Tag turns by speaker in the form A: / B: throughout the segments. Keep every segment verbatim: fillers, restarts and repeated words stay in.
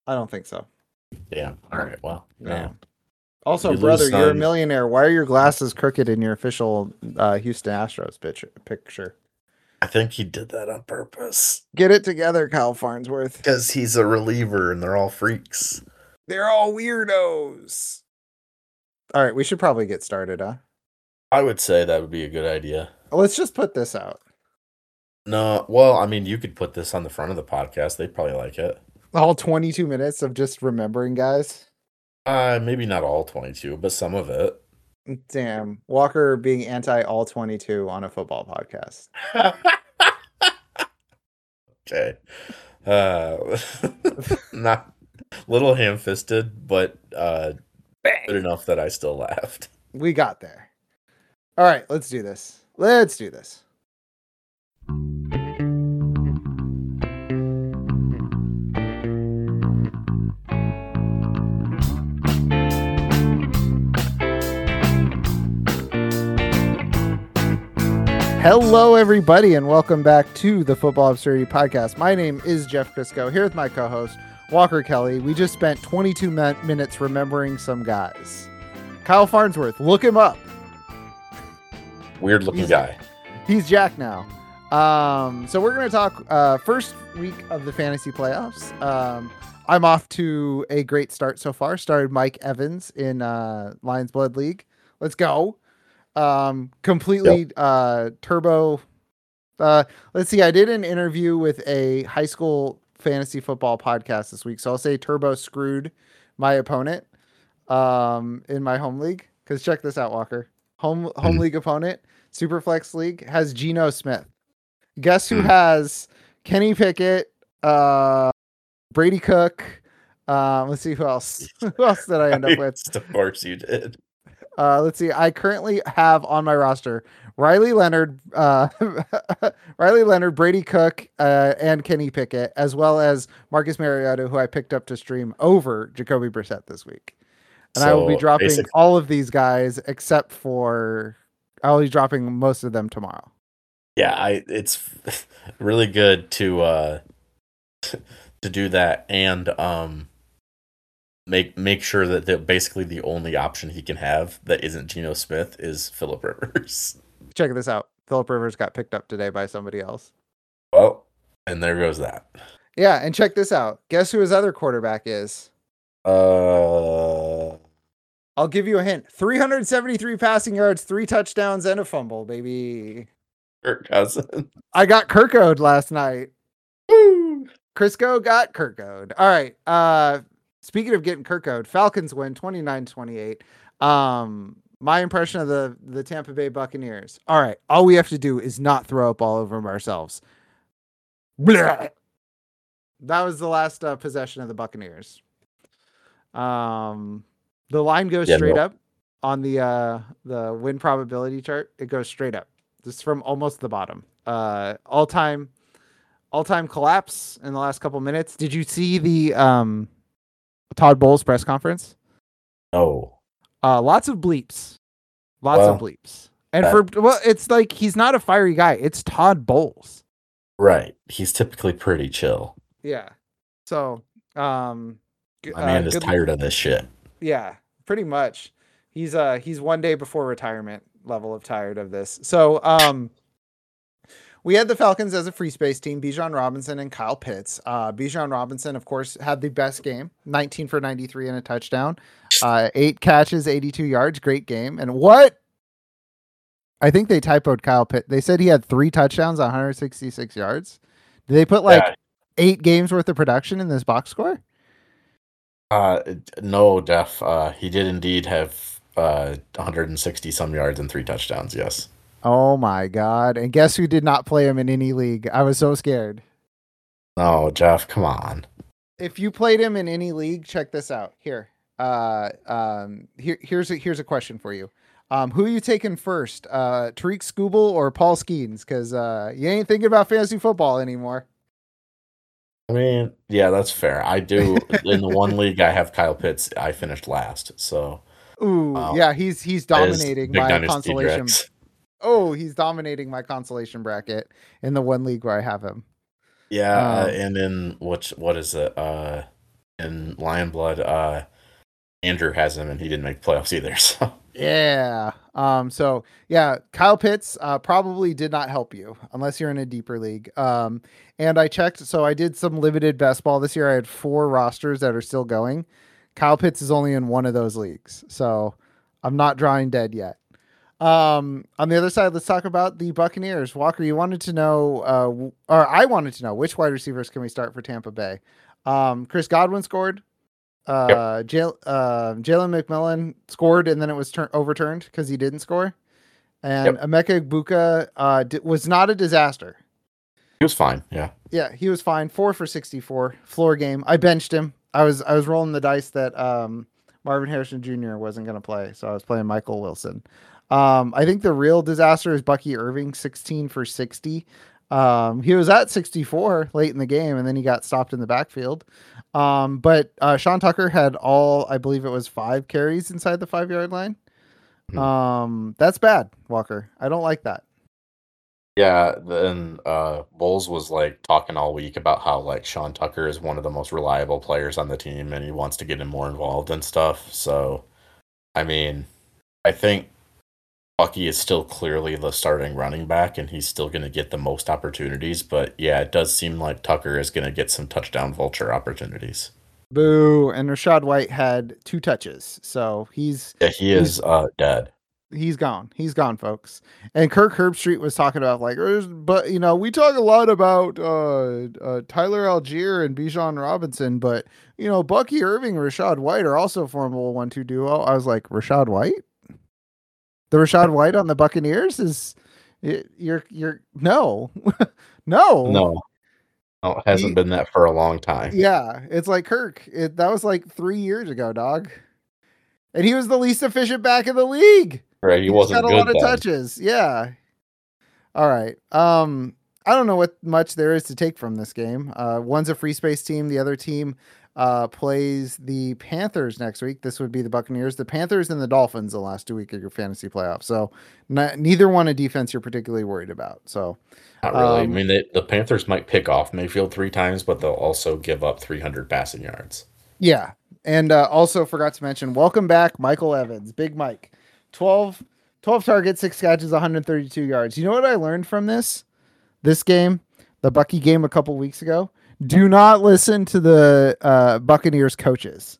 A: I don't think so.
B: Yeah. All right. Well,
A: No.
B: yeah.
A: Also,
B: You
A: brother,
B: lose
A: you're a
B: some-
A: millionaire. Why are your glasses crooked in your official uh, Houston Astros picture? Picture.
B: I think he did that on purpose
A: Get it together, Kyle Farnsworth.
B: because he's a reliever and they're all freaks.
A: They're all weirdos. All right, we should probably get started, huh?
B: I would say that would be a good idea.
A: Let's just put this out.
B: No, well, I mean, you could put this on the front of the podcast. They'd probably like it.
A: All twenty-two minutes of just remembering guys.
B: Uh, maybe not all twenty-two, but some of it.
A: Damn, Walker being anti all twenty-two on a football podcast.
B: Okay. Uh, not little ham-fisted, but uh, good enough that I still laughed.
A: We got there. All right, let's do this. Let's do this. Hello, everybody, and welcome back to the Football Absurdity Podcast. My name is Jeff Crisco, here with my co-host, Walker Kelly. We just spent twenty-two min- minutes remembering some guys. Kyle Farnsworth, look him up.
B: Weird looking
A: He's-
B: guy.
A: He's Jack now. Um, so we're going to talk uh, first week of the fantasy playoffs. Um, I'm off to a great start so far. Started Mike Evans in uh, Lions Blood League. Let's go. Um, completely
B: Yep.
A: uh, turbo. Uh, let's see. I did an interview with a high school fantasy football podcast this week. So I'll say turbo screwed my opponent um, in my home league. Because check this out, Walker. Home home
B: Mm.
A: league opponent, Superflex League, has Geno Smith. Guess who
B: Mm.
A: has Kenny Pickett, uh, Brady Cook. Um, let's see who else. Who else did I end up with?
B: Of course you did.
A: Uh, let's see. I currently have on my roster Riley Leonard, uh, Riley Leonard, Brady Cook, uh, and Kenny Pickett, as well as Marcus Mariota, who I picked up to stream over Jacoby Brissett this week. And I will be
B: So,
A: dropping
B: basic-
A: all of these guys except for I will be dropping most of them tomorrow.
B: Yeah, I it's really good to uh to do that and um make make sure that the, basically the only option he can have that isn't Geno Smith is Phillip Rivers.
A: Check this out. Phillip Rivers got picked up today by somebody else.
B: Well, and there goes that.
A: Yeah, and check this out. Guess who his other quarterback is?
B: Uh
A: I'll give you a hint. three hundred seventy-three passing yards, three touchdowns, and a fumble, baby.
B: Kirk Cousins.
A: I got Kirkode last night.
B: Woo!
A: Crisco got Kirkode. All right. Uh, speaking of getting Kirkode, Falcons win twenty-nine twenty-eight. Um, my impression of the, the Tampa Bay Buccaneers. All right. All we have to do is not throw up all over ourselves. Blah. That was the last uh, possession of the Buccaneers. Um, the line goes
B: Yeah,
A: straight
B: no.
A: up on the uh, the win probability chart. It goes straight up. This is from almost the bottom. Uh, all time, all time collapse in the last couple minutes. Did you see the um, Todd Bowles press conference?
B: Oh.
A: Uh, lots of bleeps, lots
B: Well,
A: of bleeps. And
B: that-
A: for well, it's like he's not a fiery guy. It's Todd Bowles.
B: Right. He's typically pretty chill.
A: Yeah. So, um, g-
B: My
A: uh,
B: man is
A: good-
B: tired of this shit.
A: Yeah, pretty much. He's uh he's one day before retirement level of tired of this. So um we had the Falcons as a free space team, Bijan Robinson and Kyle Pitts. Uh Bijan Robinson, of course, had the best game, nineteen for ninety-three and a touchdown. Uh eight catches, eighty-two yards, great game. And what? I think they typoed Kyle Pitt. They said he had three touchdowns, one hundred sixty-six yards. Did they put like
B: Yeah.
A: eight games worth of production in this box score?
B: Uh, no, Jeff. Uh, he did indeed have uh one hundred sixty some yards and three touchdowns. Yes.
A: Oh my God. And guess who did not play him in any league? I was so scared.
B: No, Jeff. Come on.
A: If you played him in any league, check this out. Here. Uh um here here's a here's a question for you. Um who are you taking first? Uh Tariq Skubal or Paul Skeens? Because uh you ain't thinking about fantasy football anymore.
B: I mean, yeah, that's fair. I do in the one league I have Kyle Pitts. I finished last, so
A: Ooh,
B: Wow.
A: yeah, he's he's
B: that is
A: dominating
B: big
A: my
B: dynasty
A: consolation.
B: Drex.
A: Oh, he's dominating my consolation bracket in the one league where I have him.
B: Yeah, uh,
A: Um,
B: and in which what is it? Uh, in Lion Blood, uh, Andrew has him, and he didn't make playoffs either. So
A: Yeah. Um, so yeah, Kyle Pitts uh, probably did not help you unless you're in a deeper league. Um, and I checked, so I did some limited best ball this year. I had four rosters that are still going. Kyle Pitts is only in one of those leagues, so I'm not drawing dead yet. Um, on the other side, let's talk about the Buccaneers. Walker, you wanted to know, uh, or I wanted to know which wide receivers can we start for Tampa Bay? Um, Chris Godwin scored.
B: yep,
A: Uh, Jal- uh, Jalen McMillan scored and then it was tur- overturned because he didn't score. And
B: yep,
A: Emeka Egbuka uh, di- was not a disaster.
B: he was fine. Yeah,
A: Yeah, he was fine. Four for sixty-four, floor game. I benched him. I was I was rolling the dice that um, Marvin Harrison Junior wasn't going to play, so I was playing Michael Wilson. Um, I think the real disaster is Bucky Irving, sixteen for sixty. Um, he was at sixty-four late in the game, and then he got stopped in the backfield. Um, but uh, Sean Tucker had all, I believe it was five carries inside the five yard line.
B: Mhm.
A: Um, that's bad, Walker. I don't like that.
B: yeah. Then uh, Bowles was like talking all week about how like Sean Tucker is one of the most reliable players on the team, and he wants to get him more involved and stuff. So, I mean, I think Bucky is still clearly the starting running back, and he's still going to get the most opportunities. But yeah, it does seem like Tucker is going to get some touchdown vulture opportunities.
A: Boo. And Rashad White had two touches. So he's
B: Yeah, he
A: he's
B: is uh, dead.
A: he's gone. He's gone, folks. And Kirk Herbstreit was talking about like, "There's- but you know, we talk a lot about uh, uh, Tyler Algier and Bijan Robinson, but you know, Bucky Irving and Rashad White are also formidable one two duo." I was like, Rashad White, the Rashad White on the Buccaneers is y- you're you're no, no.
B: No, no, it hasn't
A: He,
B: been that for a long time.
A: yeah, it's like Kirk. It, that was like three years ago, dog. And he was the least efficient back in the league.
B: Right? He
A: He just got
B: wasn't
A: a lot
B: good
A: of
B: then.
A: touches. Yeah. All right. Um, I don't know what much there is to take from this game. Uh, one's a free space team. The other team uh, plays the Panthers next week. This would be the Buccaneers, the Panthers, and the Dolphins the last two weeks of your fantasy playoffs. So n- neither one a defense you're particularly worried about. So
B: Not really. I
A: um,
B: mean, they, the Panthers might pick off Mayfield three times, but they'll also give up three hundred passing yards.
A: yeah. And uh, also forgot to mention, welcome back, Michael Evans, Big Mike, twelve, twelve targets, six catches, one hundred thirty-two yards. You know what I learned from this? This game, the Bucky game a couple weeks ago. Do not listen to the uh, Buccaneers coaches.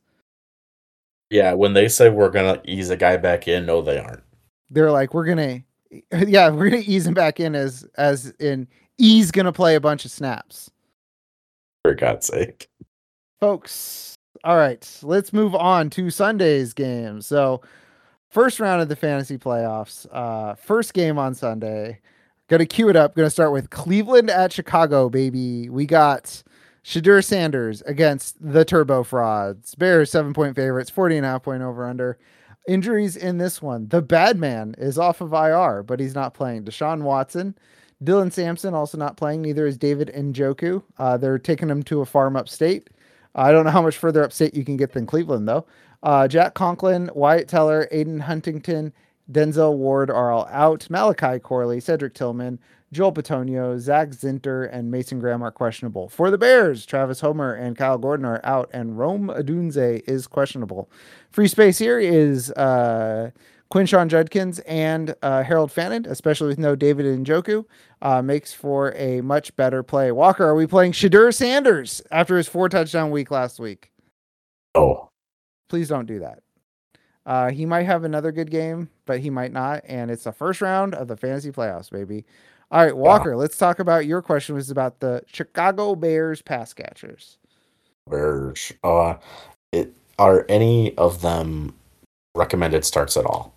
B: Yeah, when they say we're gonna ease a guy back in, no, they aren't.
A: They're like, we're gonna, yeah, we're gonna ease him back in as as in he's gonna play a bunch of snaps,
B: For God's sake.
A: folks. All right, let's move on to Sunday's game. So, first round of the fantasy playoffs. Uh, first game on Sunday. Gonna cue it up. Gonna start with Cleveland at Chicago, baby. We got Shadur Sanders against the Turbo Frauds. Bears seven point favorites, forty and a half point over under. Injuries in this one. The bad man is off of I R, but he's not playing. Deshaun Watson, Dylan Sampson also not playing. Neither is David Njoku. Uh, they're taking him to a farm upstate. I don't know how much further upstate you can get than Cleveland, though. Uh, Jack Conklin, Wyatt Teller, Aiden Huntington, Denzel Ward are all out. Malachi Corley, Cedric Tillman, Joel Petonio, Zach Zinter, and Mason Graham are questionable. For the Bears, Travis Homer and Kyle Gordon are out, and Rome Adunze is questionable. Free space here is uh, Quinshawn Judkins and uh, Harold Fannin, especially with no David Njoku, uh, makes for a much better play. Walker, are we playing Shadur Sanders after his four touchdown week last week?
B: Oh,
A: Please don't do that. Uh, he might have another good game, but he might not. And it's the first round of the fantasy playoffs, baby. All right, Walker,
B: yeah.
A: let's talk about your question was about the Chicago Bears pass catchers.
B: Bears. Uh, it are any of them recommended starts at all?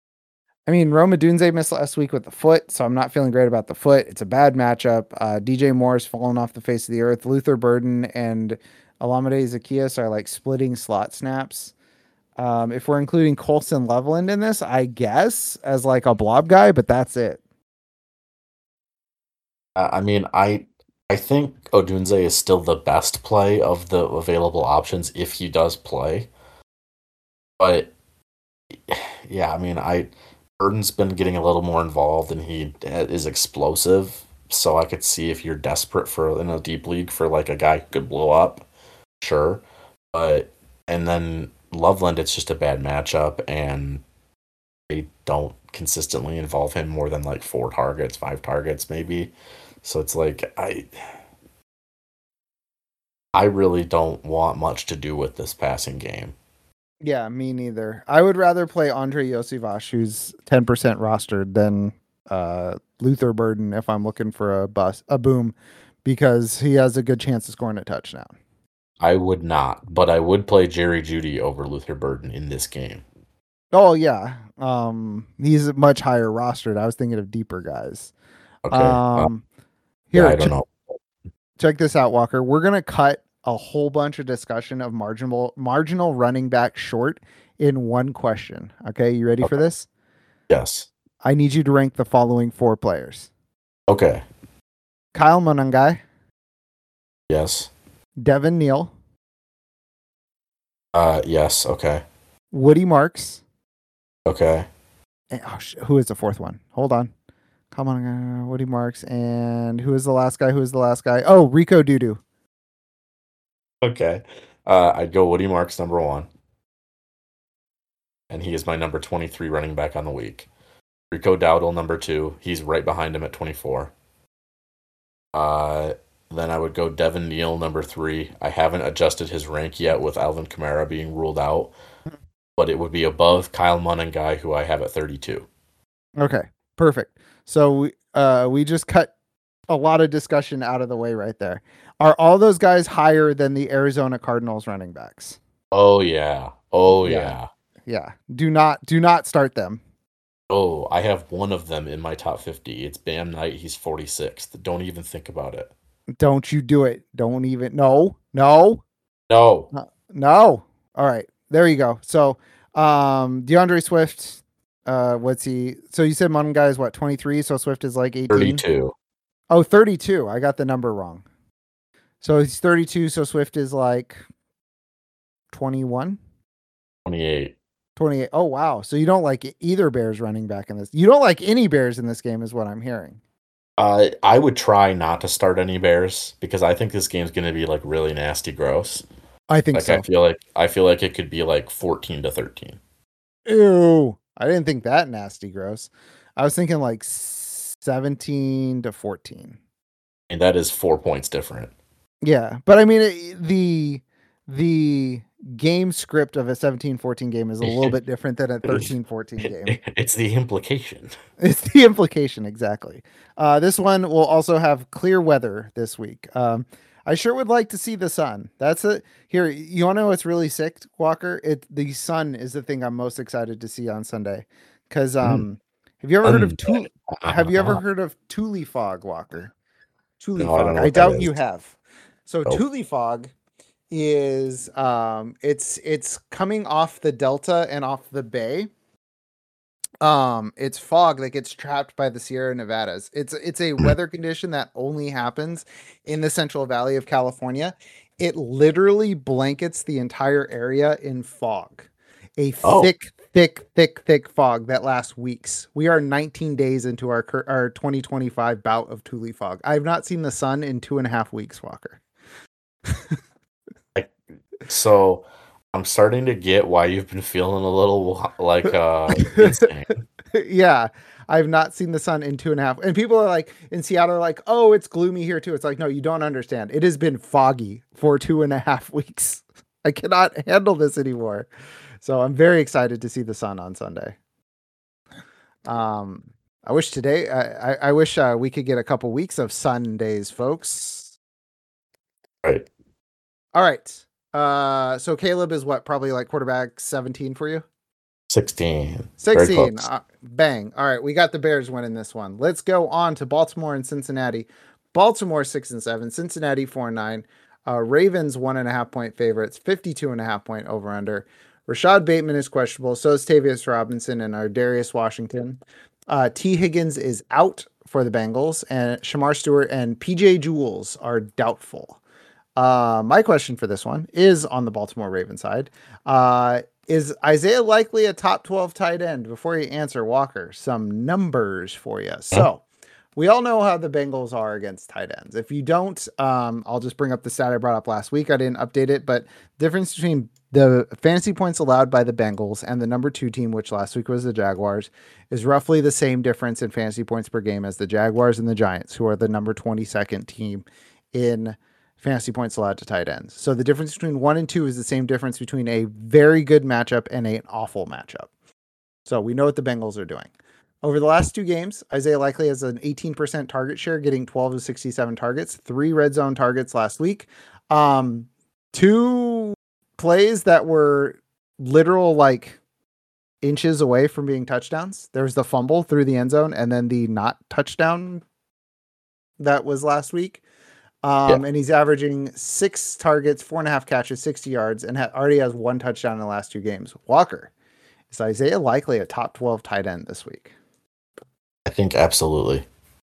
A: I mean, Roma Dunze missed last week with the foot, so I'm not feeling great about the foot. It's a bad matchup. Uh, D J Moore's fallen off the face of the earth. Luther Burden and Alameda Zacchaeus are like splitting slot snaps. Um, if we're including Colson Loveland in this, I guess as like a blob guy, but that's it.
B: Uh, I mean, I I think Odunze is still the best play of the available options if he does play. But yeah, I mean, I Burden's been getting a little more involved, and he is explosive. So I could see if you're desperate for in a deep league for like a guy who could blow up, sure. But and then Loveland, it's just a bad matchup, and they don't consistently involve him more than like four targets, five targets, maybe. So it's like I I really don't want much to do with this passing game.
A: Yeah, me neither. I would rather play Andre Yosivash, who's ten percent rostered, than uh, Luther Burden if I'm looking for a bus, a boom, because he has a good chance of scoring a touchdown.
B: I would not, but I would play Jerry Jeudy over Luther Burden in this game.
A: Oh yeah, um, he's much higher rostered. I was thinking of deeper guys.
B: Okay. Uh,
A: Um,
B: yeah,
A: here,
B: I don't
A: ch-
B: know.
A: check this out, Walker. We're gonna cut a whole bunch of discussion of marginal marginal running back short in one question. Okay, you ready for
B: Okay.
A: this?
B: Yes.
A: I need you to rank the following four players:
B: Okay.
A: Kyle Monangai,
B: Yes.
A: Devin Neal,
B: Uh, yes. Okay.
A: Woody Marks.
B: Okay.
A: And, oh, sh- who is the fourth one? Hold on. Come on, uh, Woody Marks, and who is the last guy? Who is the last guy? Oh, Rico Dudu.
B: Okay. Uh, I'd go Woody Marks number one, and he is my number twenty-three running back on the week. Rico Dowdle number two. He's right behind him at twenty-four. Uh, then I would go Devin Neal number three. I haven't adjusted his rank yet with Alvin Kamara being ruled out, but it would be above Kyle Monangai, who I have at thirty-two.
A: Okay, perfect. So we uh we just cut a lot of discussion out of the way right there. Are all those guys higher than the Arizona Cardinals running backs?
B: Oh yeah. Oh
A: Yeah.
B: yeah.
A: Yeah. Do not do not start them.
B: Oh, I have one of them in my top fifty. It's Bam Knight. He's forty-sixth. Don't even think about it.
A: Don't you do it. Don't even no. No.
B: No.
A: No. No. All right. There you go. So um DeAndre Swift, uh what's he? So you said Monangai is what, twenty-three? So Swift is like eighteen.
B: thirty-two.
A: Oh, thirty-two. I got the number wrong. So he's thirty-two, so Swift is like twenty-one?
B: twenty-eight.
A: twenty-eight. Oh, wow. So you don't like either Bears running back in this. You don't like any Bears in this game is what I'm hearing.
B: Uh, I would try not to start any Bears because I think this game's going to be like really nasty gross.
A: I think
B: Like
A: so.
B: I feel like I feel like it could be like fourteen to thirteen.
A: Ew. I didn't think that nasty gross. I was thinking like seventeen to fourteen.
B: And that is four points different.
A: Yeah, but I mean it, the the game script of a seventeen fourteen game is a little bit different than a thirteen fourteen game.
B: It's the implication.
A: It's the implication, exactly. Uh, this one will also have clear weather this week. Um, I sure would like to see the sun. That's it. Here, you want to know what's really sick, Walker? It the sun is the thing I'm most excited to see on Sunday. Because um, mm. have you ever heard of Thule? Have you ever heard of Thule fog, Walker? Thule
B: No,
A: fog.
B: I,
A: I doubt you have. So
B: nope.
A: Thule fog is um, it's it's coming off the delta and off the bay. Um, it's fog that gets trapped by the Sierra Nevadas. It's it's a weather condition that only happens in the Central Valley of California. It literally blankets the entire area in fog. A oh. thick, thick, thick, thick fog that lasts weeks. We are nineteen days into our our twenty twenty-five bout of Thule fog. I have not seen the sun in two and a half weeks, Walker.
B: So I'm starting to get why you've been feeling a little like uh insane.
A: Yeah, I've not seen the sun in two and a half. And people are like in Seattle are like, oh, it's gloomy here too. It's like, no, you don't understand. It has been foggy for two and a half weeks. I cannot handle this anymore. So I'm very excited to see the sun on Sunday. Um, I wish today, I, I, I wish uh, we could get a couple weeks of Sundays, folks.
B: Right.
A: All right. Uh, so Caleb is what, probably like quarterback seventeen for you?
B: sixteen.
A: sixteen. Uh, bang. All right. We got the Bears winning this one. Let's go on to Baltimore and Cincinnati. Baltimore six and seven, Cincinnati four and nine, uh, Ravens one and a half point favorites, fifty-two and a half point over under. Rashad Bateman is questionable. So is Tavius Robinson and our Darius Washington. Uh, T Higgins is out for the Bengals, and Shamar Stewart and P J Jules are doubtful. Uh, my question for this one is on the Baltimore Ravens side. Uh, is Isaiah likely a top twelve tight end? Before you answer, Walker, some numbers for you. So we all know how the Bengals are against tight ends. If you don't, um, I'll just bring up the stat I brought up last week. I didn't update it, but difference between the fantasy points allowed by the Bengals and the number two team, which last week was the Jaguars, is roughly the same difference in fantasy points per game as the Jaguars and the Giants, who are the number twenty-second team in fantasy points allowed to tight ends. So the difference between one and two is the same difference between a very good matchup and an awful matchup. So we know what the Bengals are doing. Over the last two games, Isaiah Likely has an eighteen percent target share, getting twelve of sixty-seven targets, three red zone targets last week. Um, two plays that were literal like inches away from being touchdowns. There was the fumble through the end zone and then the not touchdown that was last week. Um, yeah. And he's averaging six targets, four and a half catches, sixty yards, and ha- already has one touchdown in the last two games. Walker, is Isaiah Likely a top twelve tight end this week?
B: I think absolutely.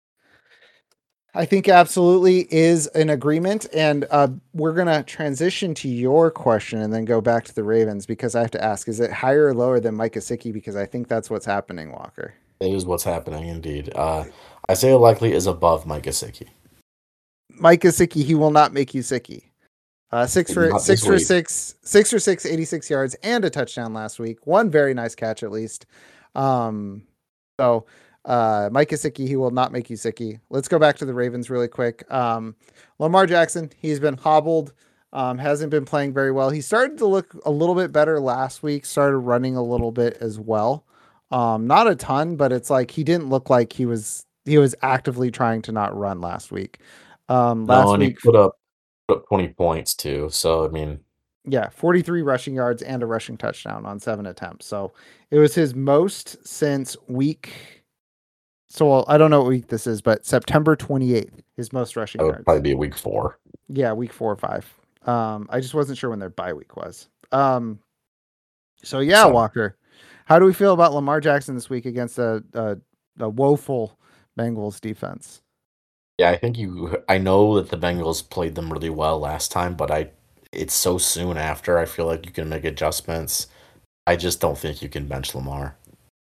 A: I think absolutely is an agreement. And uh, we're going to transition to your question and then go back to the Ravens, because I have to ask, is it higher or lower than Mike Gesicki? Because I think that's what's happening, Walker.
B: It is what's happening, indeed. Uh, Isaiah Likely is above Mike Gesicki.
A: Mike Gesicki, he will not make you sicky. Uh, six for not six for week. six, six for six, eighty-six yards and a touchdown last week. One very nice catch, at least. Um, so uh, Mike Gesicki, he will not make you sicky. Let's go back to the Ravens really quick. Um, Lamar Jackson, he's been hobbled, um, hasn't been playing very well. He started to look a little bit better last week, started running a little bit as well. Um, not a ton, but it's like he didn't look like he was he was actively trying to not run last week. Um, last
B: no, and
A: week
B: he put up, put up twenty points too. So I mean,
A: yeah, forty-three rushing yards and a rushing touchdown on seven attempts. So it was his most since week. So I don't know what week this is, but September twenty-eighth, his most rushing
B: that would
A: yards.
B: probably be week four.
A: Yeah, week four or five. Um, I just wasn't sure when their bye week was. Um, so yeah, so, Walker, how do we feel about Lamar Jackson this week against a, a, a woeful Bengals defense?
B: Yeah, I think you. I know that the Bengals played them really well last time, but I. It's so soon after. I feel like you can make adjustments. I just don't think you can bench Lamar.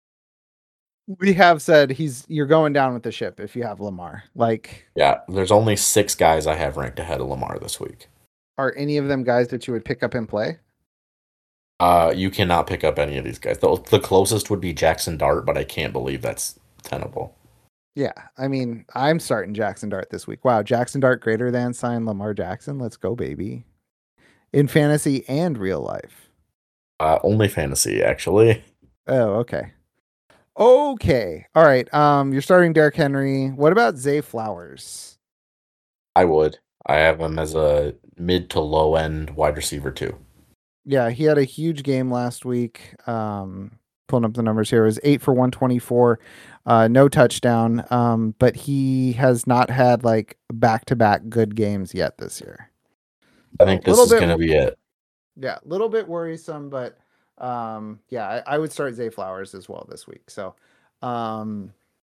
A: We have said he's you're going down with the ship if you have Lamar. Like,
B: yeah, there's only six guys I have ranked ahead of Lamar this week.
A: Are any of them guys that you would pick up and play?
B: Uh, you cannot pick up any of these guys. The, the closest would be Jackson Dart, but I can't believe that's tenable.
A: Yeah, I mean, I'm starting Jackson Dart this week. Wow, Jackson Dart greater than sign Lamar Jackson. Let's go, baby. In fantasy and real life.
B: Uh, only fantasy, actually.
A: Oh, okay. Okay. All right. Um, you're starting Derrick Henry. What about Zay Flowers?
B: I would. I have him as a mid to low end wide receiver too.
A: Yeah, he had a huge game last week. Um, pulling up the numbers here, it was eight for one twenty-four, uh, no touchdown. Um, but he has not had like back to back good games yet this year.
B: I think this is going to be it.
A: Yeah, a little bit worrisome, but um, yeah, I, I would start Zay Flowers as well this week. So, um,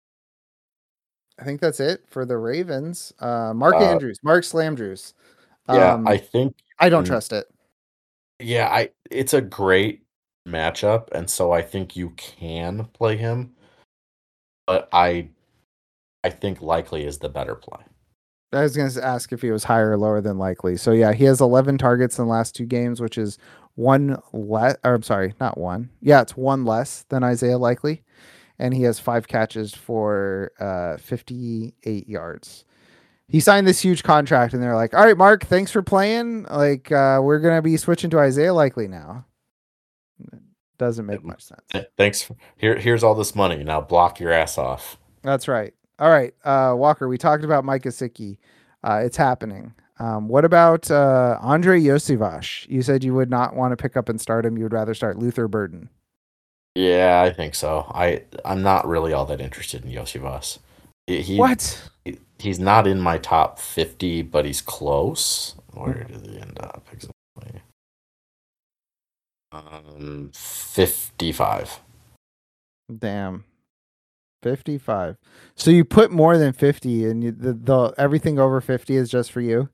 A: I think that's it for the Ravens. Uh, Mark uh, Andrews, Mark Slamdrews.
B: Um, yeah, I think
A: I don't trust it.
B: Yeah, I it's a great matchup, and so I think you can play him. But I, I think Likely is the better play.
A: I was going to ask if he was higher or lower than Likely. So yeah, he has eleven targets in the last two games, which is one less. Or I'm sorry, not one. Yeah, it's one less than Isaiah Likely, and he has five catches for uh, fifty-eight yards. He signed this huge contract, and they're like, "All right, Mark, thanks for playing. Like, uh, we're gonna be switching to Isaiah Likely now." Doesn't make much sense.
B: Thanks. For, here, here's all this money. Now block your ass off.
A: That's right. All right, uh, Walker, we talked about Mike Gesicki. Uh, it's happening. Um, what about uh, Andre Iosivas? You said you would not want to pick up and start him. You would rather start Luther Burden.
B: Yeah, I think so. I, I'm not really all that interested in Iosivas. He,
A: what?
B: He, he's not in my top fifty, but he's close. Where did he end up exactly? Um, fifty-five.
A: Damn. fifty-five. So you put more than fifty, and you, the, the everything over fifty is just for you.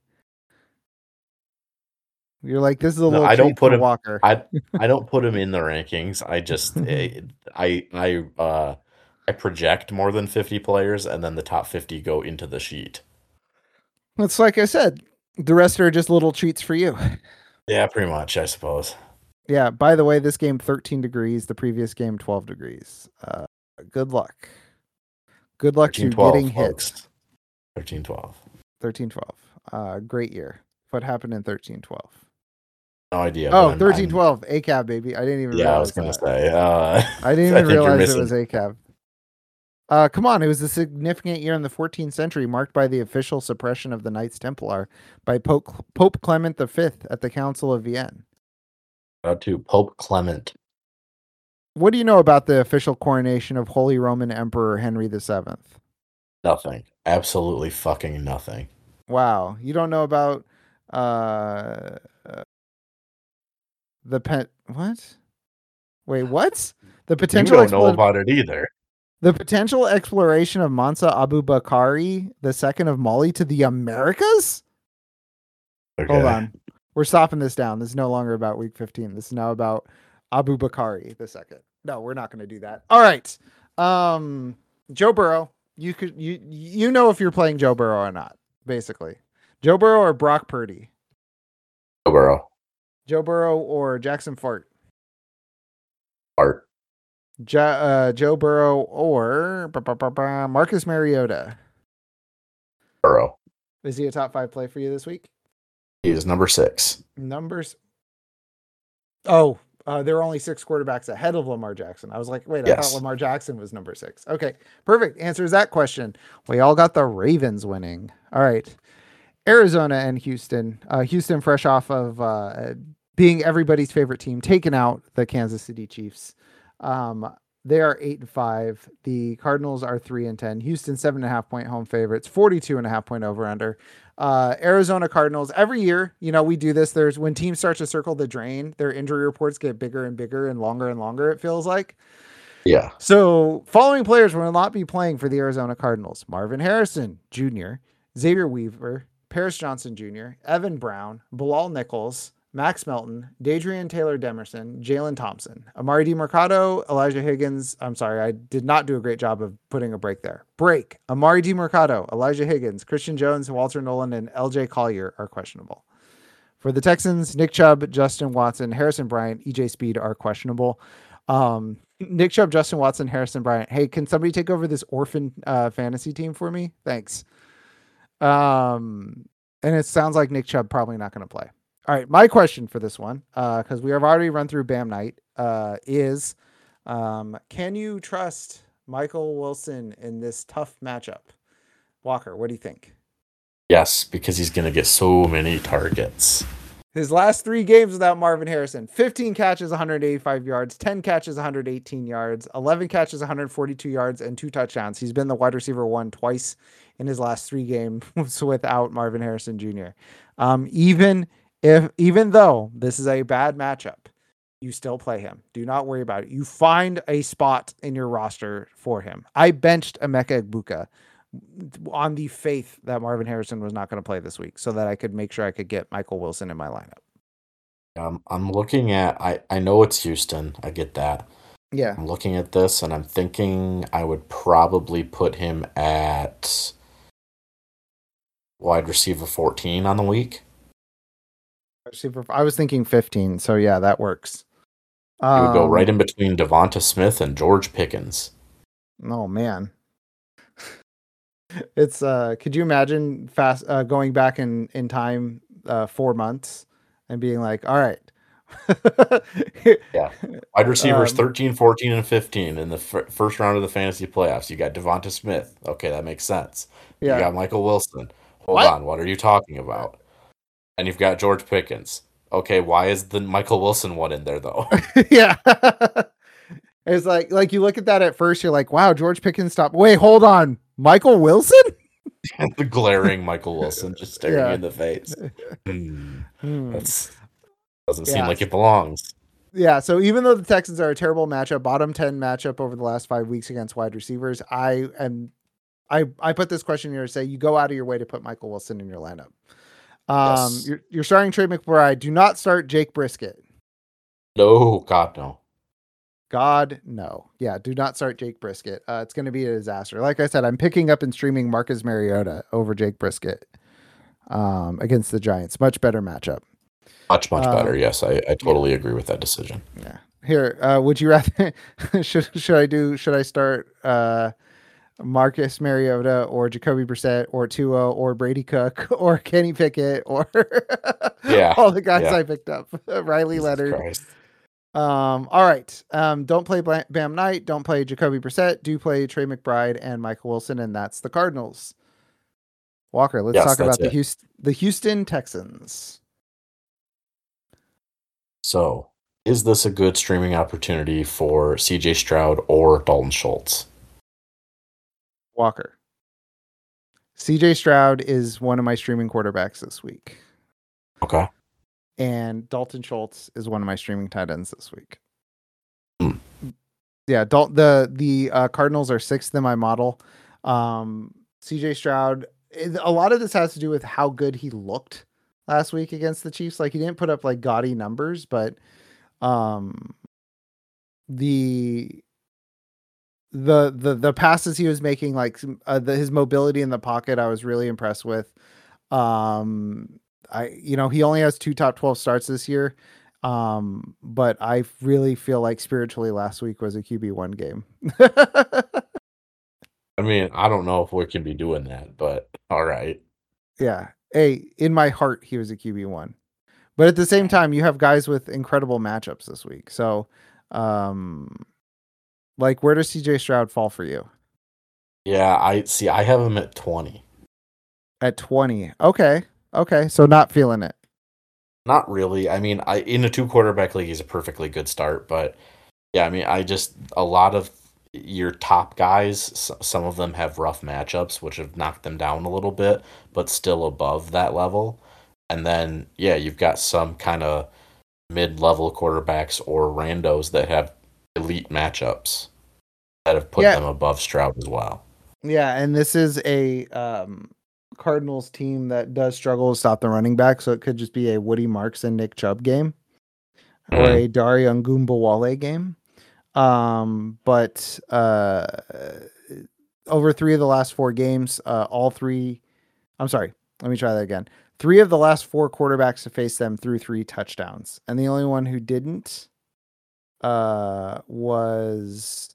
A: You're like, this is a little.
B: No, I don't put him.
A: Walker.
B: I I don't put him in the rankings. I just I I uh I project more than fifty players, and then the top fifty go into the sheet.
A: It's like I said, the rest are just little treats for you.
B: Yeah, pretty much, I suppose.
A: Yeah, by the way, this game thirteen degrees, the previous game twelve degrees. Uh, good luck. Good luck to getting
B: folks.
A: hit.
B: thirteen twelve.
A: thirteen twelve. Uh, great year. What happened in thirteen twelve?
B: No idea.
A: Oh, thirteen twelve. A C A B, baby. I didn't even
B: yeah,
A: realize
B: I was going to
A: that.
B: say. Uh,
A: I didn't even I realize it was A C A B. Uh, come on, it was a significant year in the fourteenth century, marked by the official suppression of the Knights Templar by Pope, Pope Clement the Fifth at the Council of Vienne.
B: Out to Pope Clement.
A: What do you know about the official coronation of Holy Roman Emperor Henry the Seventh?
B: Nothing. Absolutely fucking nothing.
A: Wow, you don't know about uh, uh the pen what? Wait, what? The potential
B: you don't know about it either.
A: The potential exploration of Mansa Abu Bakari, the second of Mali, to the Americas? Okay. Hold on. We're stopping this down. This is no longer about week fifteen. This is now about Abu Bakari the second. No, we're not going to do that. All right. Um, Joe Burrow. You could you you know if you're playing Joe Burrow or not, basically. Joe Burrow or Brock Purdy?
B: Joe Burrow.
A: Joe Burrow or Jackson Fart?
B: Fart.
A: Jo, uh, Joe Burrow or bah, bah, bah, bah, Marcus Mariota?
B: Burrow.
A: Is he a top five play for you this week?
B: He is number six.
A: Numbers. Oh, uh, there are only six quarterbacks ahead of Lamar Jackson. I was like, wait,
B: yes.
A: I thought Lamar Jackson was number six. Okay, perfect. Answers that question. We all got the Ravens winning. All right. Arizona and Houston. Uh, Houston, fresh off of uh, being everybody's favorite team, taking out the Kansas City Chiefs. Um, they are eight and five. The Cardinals are three and ten. Houston seven and a half point home favorites. Forty-two and a half point over under. Uh, Arizona Cardinals. Every year, you know, we do this. There's when teams start to circle the drain, their injury reports get bigger and bigger and longer and longer. It feels like.
B: Yeah.
A: So following players will not be playing for the Arizona Cardinals: Marvin Harrison Junior, Xavier Weaver, Paris Johnson Junior, Evan Brown, Bilal Nichols, Max Melton, Dadrian Taylor Demerson, Jalen Thompson, Amari DiMercado, Elijah Higgins. I'm sorry, I did not do a great job of putting a break there. Break. Amari DiMercado, Elijah Higgins, Christian Jones, Walter Nolan, and L J Collier are questionable. For the Texans, Nick Chubb, Justin Watson, Harrison Bryant, E J Speed are questionable. Um, Nick Chubb, Justin Watson, Harrison Bryant. Hey, can somebody take over this orphan uh, fantasy team for me? Thanks. Um, and it sounds like Nick Chubb probably not going to play. All right, my question for this one, because uh, we have already run through Bam Night, uh, is um, can you trust Michael Wilson in this tough matchup? Walker, what do you think?
B: Yes, because he's going to get so many targets.
A: His last three games without Marvin Harrison, fifteen catches, one hundred eighty-five yards, ten catches, one hundred eighteen yards, eleven catches, one hundred forty-two yards, and two touchdowns. He's been the wide receiver one twice in his last three games without Marvin Harrison Junior Um, even If even though this is a bad matchup, you still play him. Do not worry about it. You find a spot in your roster for him. I benched Emeka Egbuka on the faith that Marvin Harrison was not going to play this week so that I could make sure I could get Michael Wilson in my lineup.
B: Um, I'm looking at, I, I know it's Houston. I get that.
A: Yeah.
B: I'm looking at this and I'm thinking I would probably put him at wide receiver fourteen on the week.
A: I was thinking fifteen, so yeah, that works.
B: He would go right in between Devonta Smith and George Pickens.
A: Oh man, it's uh. Could you imagine fast uh, going back in in time uh, four months and being like, all right,
B: yeah, wide receivers
A: um,
B: thirteen, fourteen, and fifteen in the f- first round of the fantasy playoffs. You got Devonta Smith. Okay, that makes sense. Yeah. You got Michael Wilson. Hold what? on, what are you talking about? And you've got George Pickens. Okay, why is the Michael Wilson one in there though?
A: Yeah. It's like like you look at that at first, you're like, wow, George Pickens stopped. Wait, hold on. Michael Wilson?
B: The glaring Michael Wilson just staring yeah. you in the face. Mm. Mm. That's doesn't seem yeah. like it belongs.
A: Yeah, so even though the Texans are a terrible matchup, bottom ten matchup over the last five weeks against wide receivers, I am I I put this question here to say you go out of your way to put Michael Wilson in your lineup. Um, yes. you're, you're starting Trey McBride. Do not start Jake Brisket.
B: No, God, no.
A: God, no. Yeah, do not start Jake Brisket. Uh, it's going to be a disaster. Like I said, I'm picking up and streaming Marcus Mariota over Jake Brisket um, against the Giants. Much better matchup.
B: Much, much better.
A: Um,
B: Yes, I, I totally
A: yeah.
B: agree with that decision.
A: Yeah. Here, uh, would you rather should should I do should I start uh, Marcus Mariota or Jacoby Brissett or Tua or Brady Cook or Kenny Pickett or
B: Yeah,
A: all the guys
B: yeah.
A: I picked up? Riley
B: Jesus
A: Leonard.
B: Christ.
A: Um, all right. Um, don't play Bla- Bam Knight. Don't play Jacoby Brissett. Do play Trey McBride and Michael Wilson, and that's the Cardinals. Walker, let's
B: Yes,
A: talk
B: that's
A: about the
B: it.
A: Houston the Houston Texans.
B: So, is this a good streaming opportunity for C J Stroud or Dalton Schultz?
A: Walker. C J Stroud is one of my streaming quarterbacks this week.
B: Okay.
A: And Dalton Schultz is one of my streaming tight ends this week.
B: Hmm.
A: Yeah, Dal- the the uh, Cardinals are sixth in my model. Um, C J Stroud, it, a lot of this has to do with how good he looked last week against the Chiefs. Like he didn't put up like gaudy numbers, but um, the the the the passes he was making, like uh, the, his mobility in the pocket, I was really impressed with. Um, I you know he only has two top twelve starts this year, um, but I really feel like spiritually last week was a Q B one game.
B: I mean, I don't know if we can be doing that, but all right.
A: Yeah, hey, in my heart he was a Q B one, but at the same time you have guys with incredible matchups this week. So, um, like where does C J Stroud fall for you?
B: Yeah, I see. I have him at twenty.
A: At twenty. Okay. Okay. So not feeling it.
B: Not really. I mean, I in a two quarterback league, he's a perfectly good start, but yeah, I mean, I just a lot of your top guys, s- some of them have rough matchups, which have knocked them down a little bit, but still above that level. And then, yeah, you've got some kind of mid-level quarterbacks or randos that have elite matchups that have put
A: Yeah.
B: them above Stroud as well.
A: Yeah. And this is a um, Cardinals team that does struggle to stop the running back. So it could just be a Woody Marks and Nick Chubb game or
B: Mhm.
A: a Dario Ngumbawale game. Um, but uh, over three of the last four games, uh, all three, I'm sorry, let me try that again. Three of the last four quarterbacks to face them threw three touchdowns. And the only one who didn't uh, was,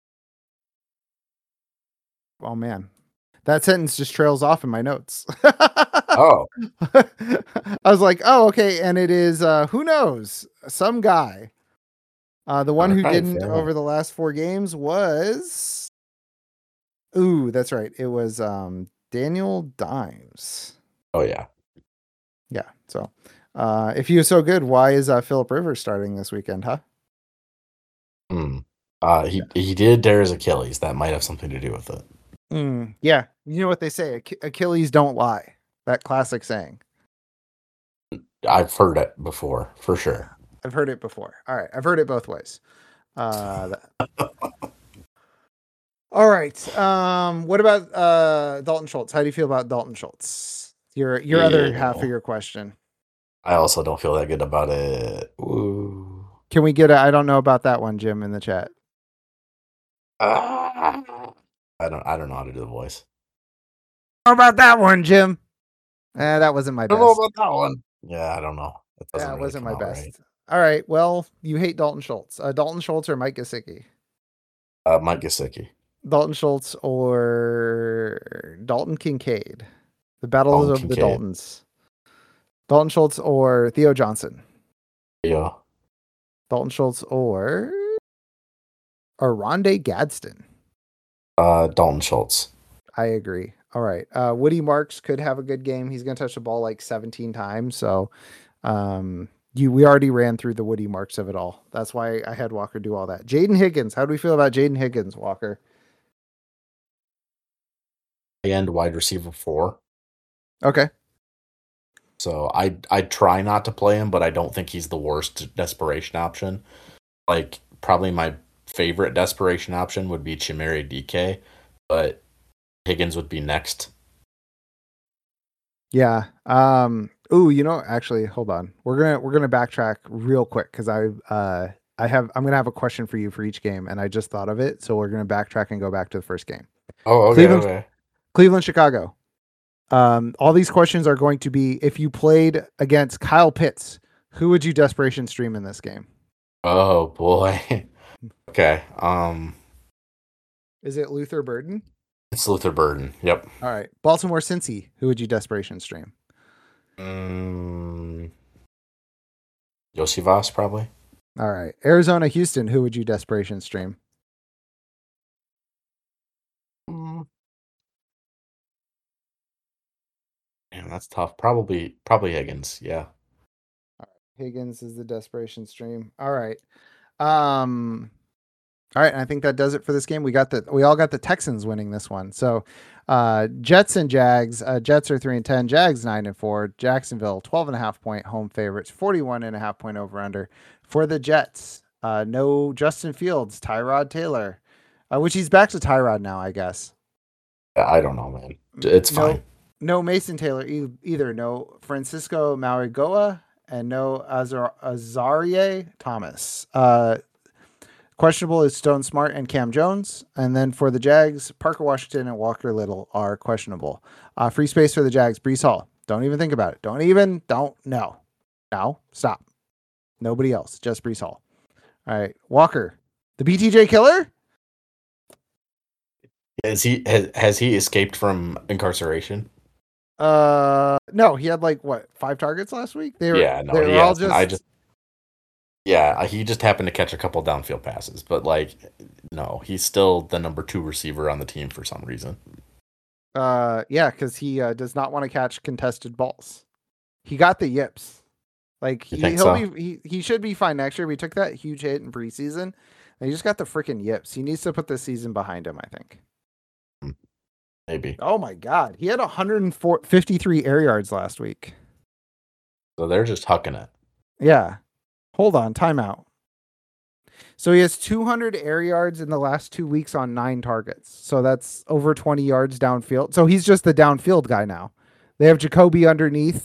A: oh man, that sentence just trails off in my notes.
B: Oh,
A: I was like, oh, okay. And it is, uh, who knows? Some guy. Uh, the one
B: all
A: who
B: right,
A: didn't
B: fair
A: over
B: enough.
A: the last four games was, ooh, that's right. It was um, Daniel Dimes.
B: Oh yeah.
A: Yeah. So uh, if he was so good, why is uh, Philip Rivers starting this weekend, huh?
B: Hmm. Uh, he he did tear his Achilles. That might have something to do with it.
A: Mm, yeah. You know what they say, Ach- Achilles don't lie. That classic saying.
B: I've heard it before, for sure.
A: I've heard it before. All right. I've heard it both ways. Uh, that- All right. Um, what about uh, Dalton Schultz? How do you feel about Dalton Schultz? Your your other half of
B: Yeah.
A: your question.
B: I also don't feel that good about it. Ooh.
A: Can we get a I don't know about that one, Jim, in the chat?
B: Ah. I don't I don't know how to do the voice.
A: How about that one, Jim? Eh, that wasn't my
B: I don't know
A: best.
B: about that one. Yeah, I don't know. It doesn't
A: Yeah, it
B: really
A: wasn't
B: come
A: my
B: out right.
A: best. All right. Well, you hate Dalton Schultz. Uh, Dalton Schultz or Mike Gesicki?
B: Uh, Mike Gesicki.
A: Dalton Schultz or Dalton Kincaid? The battle
B: Dalton
A: of the
B: Kincaid.
A: Daltons. Dalton Schultz or Theo Johnson?
B: Yeah.
A: Dalton Schultz or or Rondé Gadsden?
B: Uh, Dalton Schultz.
A: I agree. All right. Uh, Woody Marks could have a good game. He's going to touch the ball like seventeen times. So um, you we already ran through the Woody Marks of it all. That's why I had Walker do all that. Jaden Higgins. How do we feel about Jaden Higgins, Walker?
B: And wide receiver four.
A: Okay.
B: So I I try not to play him, but I don't think he's the worst desperation option. Like probably my favorite desperation option would be Chimere D K, but Higgins would be next.
A: Yeah. Um. Ooh. You know, actually, hold on. We're gonna we're gonna backtrack real quick because I uh I have I'm gonna have a question for you for each game, and I just thought of it, so we're gonna backtrack and go back to the first game.
B: Oh, okay,
A: Cleveland,
B: okay.
A: Cleveland, Chicago. Um, all these questions are going to be if you played against Kyle Pitts, who would you desperation stream in this game?
B: Oh boy. Okay. Um,
A: Is it Luther Burden?
B: it's Luther Burden. Yep.
A: All right. Baltimore, Cincy, who would you desperation stream?
B: Mm, Yosivas probably.
A: All right. Arizona, Houston, who would you desperation stream?
B: Mm. Damn, that's tough. Probably, probably Higgins. Yeah.
A: Higgins is the desperation stream. All right. Um, all right. I think that does it for this game. We got the we all got the Texans winning this one. So uh Jets and Jags. Uh, Jets are three and ten, Jags nine and four, Jacksonville twelve and a half point home favorites, forty-one and a half point over under. For the Jets, uh no Justin Fields, Tyrod Taylor. Uh, which he's back to Tyrod now, I guess.
B: I don't know, man. It's
A: no,
B: fine.
A: No Mason Taylor e- either. No Francisco Marigoa and no Azar- Azarie Thomas. Uh, questionable is Stone Smart and Cam Jones. And then for the Jags, Parker Washington and Walker Little are questionable. Uh, free space for the Jags, Brees Hall. Don't even think about it. Don't even, don't, no. No, stop. Nobody else, just Brees Hall. All right, Walker, the B T J killer?
B: Has he has, has he escaped from incarceration?
A: Uh, no, he had like what five targets last week. They were,
B: Yeah, no,
A: they
B: he
A: were all
B: hasn't.
A: just,
B: I just yeah, he just happened to catch a couple downfield passes, but like, no, he's still the number two receiver on the team for some reason.
A: uh, yeah, because he uh, does not want to catch contested balls. He got the yips. Like
B: You
A: he,
B: think
A: he'll
B: so?
A: be he, he should be fine next year. We took that huge hit in preseason, and he just got the freaking yips. He needs to put this season behind him, I think.
B: Maybe.
A: Oh my god, he had one hundred fifty-three air yards last week.
B: So they're just hucking it.
A: Yeah. Hold on, timeout. So he has two hundred air yards in the last two weeks on nine targets. So that's over twenty yards downfield. So he's just the downfield guy now. They have Jacoby underneath,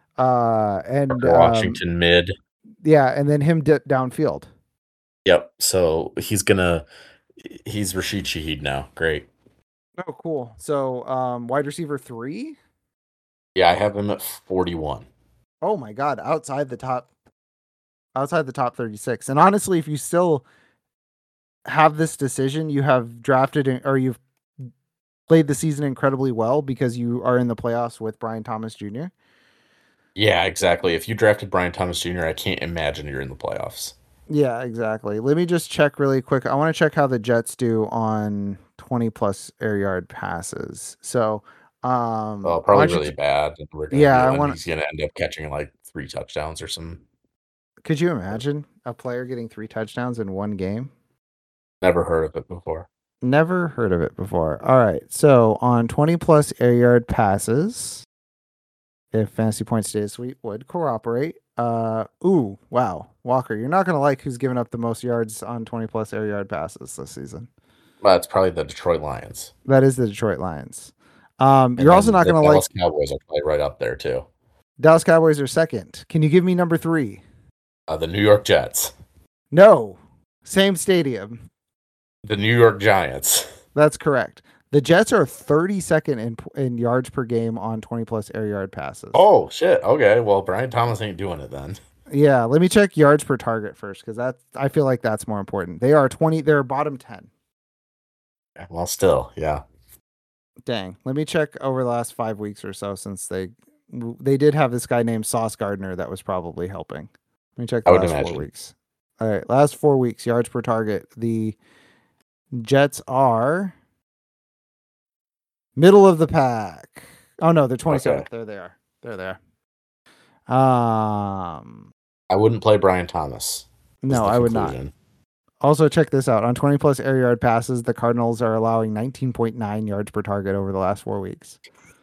A: uh, and um,
B: Washington mid.
A: Yeah, and then him d- downfield.
B: Yep. So he's gonna he's Rashid Shaheed now. Great.
A: Oh, cool. So um, wide receiver three.
B: Yeah, I have him at forty-one.
A: Oh my god, outside the top, outside the top thirty-six. And honestly, if you still have this decision, you have drafted in, or you've played the season incredibly well because you are in the playoffs with Brian Thomas Junior
B: Yeah, exactly. If you drafted Brian Thomas Junior, I can't imagine you're in the playoffs.
A: Yeah, exactly. Let me just check really quick. I want to check how the Jets do on twenty plus air yard passes. So, um,
B: Oh,
A: why
B: probably
A: don't you
B: really
A: ch-
B: bad. And we're gonna
A: yeah,
B: be,
A: I
B: and
A: want.
B: he's gonna end up catching like three touchdowns or some.
A: Could you imagine a player getting three touchdowns in one game?
B: Never heard of it before.
A: Never heard of it before. All right. So on twenty plus air yard passes, if fantasy points data suite would cooperate. Uh, ooh, wow. Walker, you're not going to like who's given up the most yards on twenty plus air yard passes this season.
B: Well, it's probably the Detroit Lions.
A: That is the Detroit Lions. Um,
B: And
A: you're also not
B: the
A: going to like
B: Dallas Cowboys are probably right up there too.
A: Dallas Cowboys are second. Can you give me number three?
B: Uh, the New York Jets.
A: No. Same stadium.
B: The New York Giants.
A: That's correct. The Jets are thirty-second in in yards per game on twenty plus air yard passes.
B: Oh shit. Okay. Well, Brian Thomas ain't doing it then.
A: Yeah, let me check yards per target first because that's I feel like that's more important. They are twenty. They're bottom ten.
B: Well, still, yeah.
A: Dang. Let me check over the last five weeks or so since they they did have this guy named Sauce Gardner that was probably helping. Let me check the
B: I would
A: last
B: imagine.
A: four weeks. All right, last four weeks yards per target. The Jets are middle of the pack. Oh no, they're twenty-seventh.
B: Okay.
A: There they are. There they are. Um,
B: I wouldn't play Brian Thomas. is
A: no,
B: the
A: I would not.
B: conclusion.
A: Also, check this out. On twenty plus air yard passes, the Cardinals are allowing nineteen point nine yards per target over the last four weeks.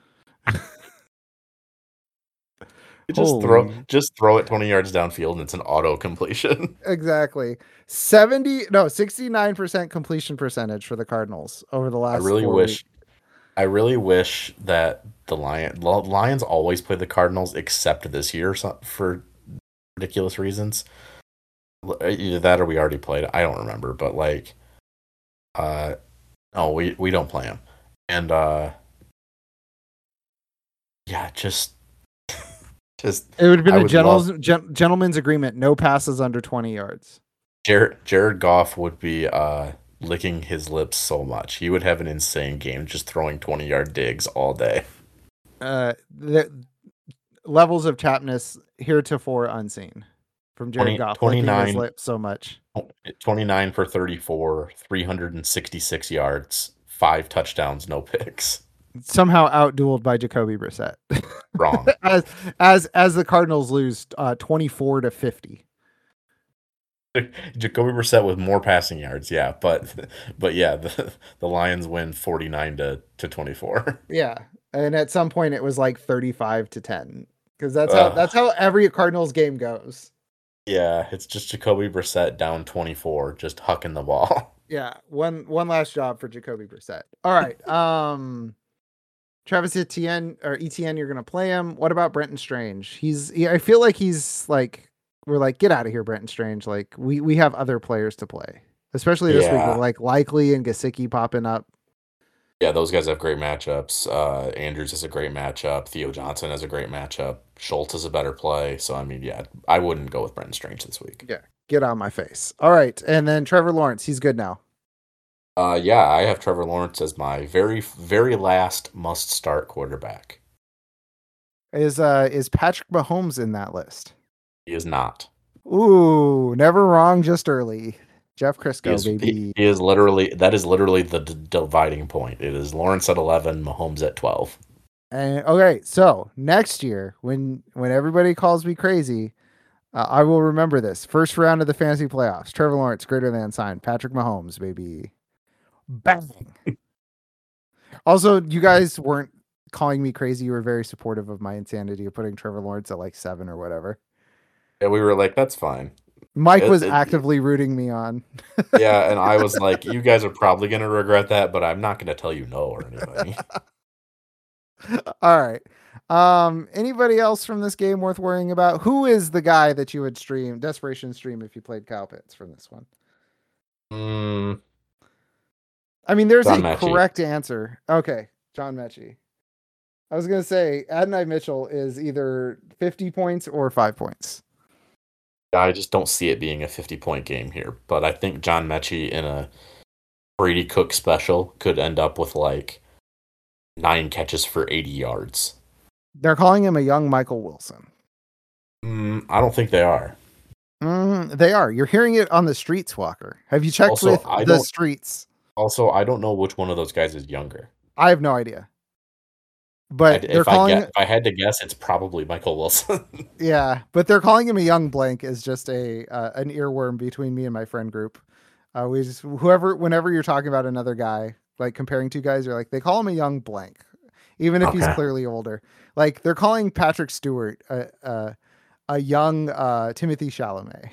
B: Just throw,
A: Holy-
B: just throw it twenty yards downfield, and it's an auto completion.
A: Exactly. seventy, no, sixty-nine percent completion percentage for the Cardinals over the last
B: I really
A: four
B: wish,
A: weeks.
B: I really wish that the Lion, Lo- Lions always play the Cardinals, except this year so- for ridiculous reasons. Either that or we already played. I don't remember, but like, uh, no, we we don't play him, and uh, yeah, just just
A: It would have been
B: I
A: a
B: would love
A: gentleman's gen, gentleman's agreement. No passes under twenty yards.
B: Jared Jared Goff would be uh licking his lips so much. He would have an insane game, just throwing twenty yard digs all day.
A: Uh, the levels of chapness heretofore unseen from Jared Goff licking his lips so much.
B: twenty-nine for thirty-four, three hundred sixty-six yards, five touchdowns, no picks.
A: Somehow outdueled by Jacoby Brissett.
B: Wrong.
A: as as as the Cardinals lose uh, twenty-four to fifty.
B: Jacoby Brissett with more passing yards, yeah, but but yeah, the the Lions win forty-nine to twenty-four.
A: Yeah, and at some point it was like thirty-five to ten because that's how uh, that's how every Cardinals game goes.
B: Yeah, it's just Jacoby Brissett down twenty-four, just hucking the ball.
A: Yeah, one one last job for Jacoby Brissett. All right, um. Travis Etienne or Etienne, you're gonna play him. What about Brenton Strange? He's he, I feel like he's like we're like, get out of here, Brenton Strange. Like we we have other players to play, especially this yeah. week with like Likely and Gesicki popping up.
B: Yeah, those guys have great matchups. Uh, Andrews has a great matchup. Theo Johnson has a great matchup. Schultz is a better play. So I mean, yeah, I wouldn't go with Brenton Strange this week.
A: Yeah, get on my face. All right, and then Trevor Lawrence, he's good now.
B: Uh, yeah, I have Trevor Lawrence as my very, very last must-start quarterback.
A: Is uh is Patrick Mahomes in that list?
B: He is not.
A: Ooh, never wrong, just early. Jeff Crisco,
B: he is,
A: baby.
B: He, he is literally that is literally the d- dividing point. It is Lawrence at eleven, Mahomes at twelve.
A: And okay, so next year, when when everybody calls me crazy, uh, I will remember this. First round of the fantasy playoffs. Trevor Lawrence greater than sign. Patrick Mahomes, baby. Bang. Also, you guys weren't calling me crazy. You were very supportive of my insanity of putting Trevor Lawrence at like seven or whatever.
B: Yeah, we were like, that's fine.
A: Mike it, was it, actively rooting me on.
B: Yeah, and I was like, you guys are probably going to regret that, but I'm not going to tell you no or anything.
A: All right. Um, anybody else from this game worth worrying about? Who is the guy that you would stream, desperation stream, if you played Kyle Pitts from this one?
B: Hmm.
A: I mean, there's
B: John
A: a
B: Mechie.
A: correct answer. Okay, John Mechie. I was going to say Adonai Mitchell is either fifty points or five points.
B: I just don't see it being a fifty-point game here. But I think John Mechie in a Brady Cook special could end up with like nine catches for eighty yards.
A: They're calling him a young Michael Wilson.
B: Mm, I don't think they are.
A: Mm, they are. You're hearing it on the streets, Walker. Have you checked
B: also,
A: with
B: I
A: the streets?
B: Also, I don't know which one of those guys is younger.
A: I have no idea. But
B: I,
A: they're
B: if
A: calling
B: I get, if I had to guess, it's probably Michael Wilson.
A: Yeah, but they're calling him a young blank is just a uh, an earworm between me and my friend group. Uh, we just whoever whenever you're talking about another guy, like comparing two guys, you're like they call him a young blank, even if okay. he's clearly older. Like they're calling Patrick Stewart a a, a young uh, Timothy Chalamet.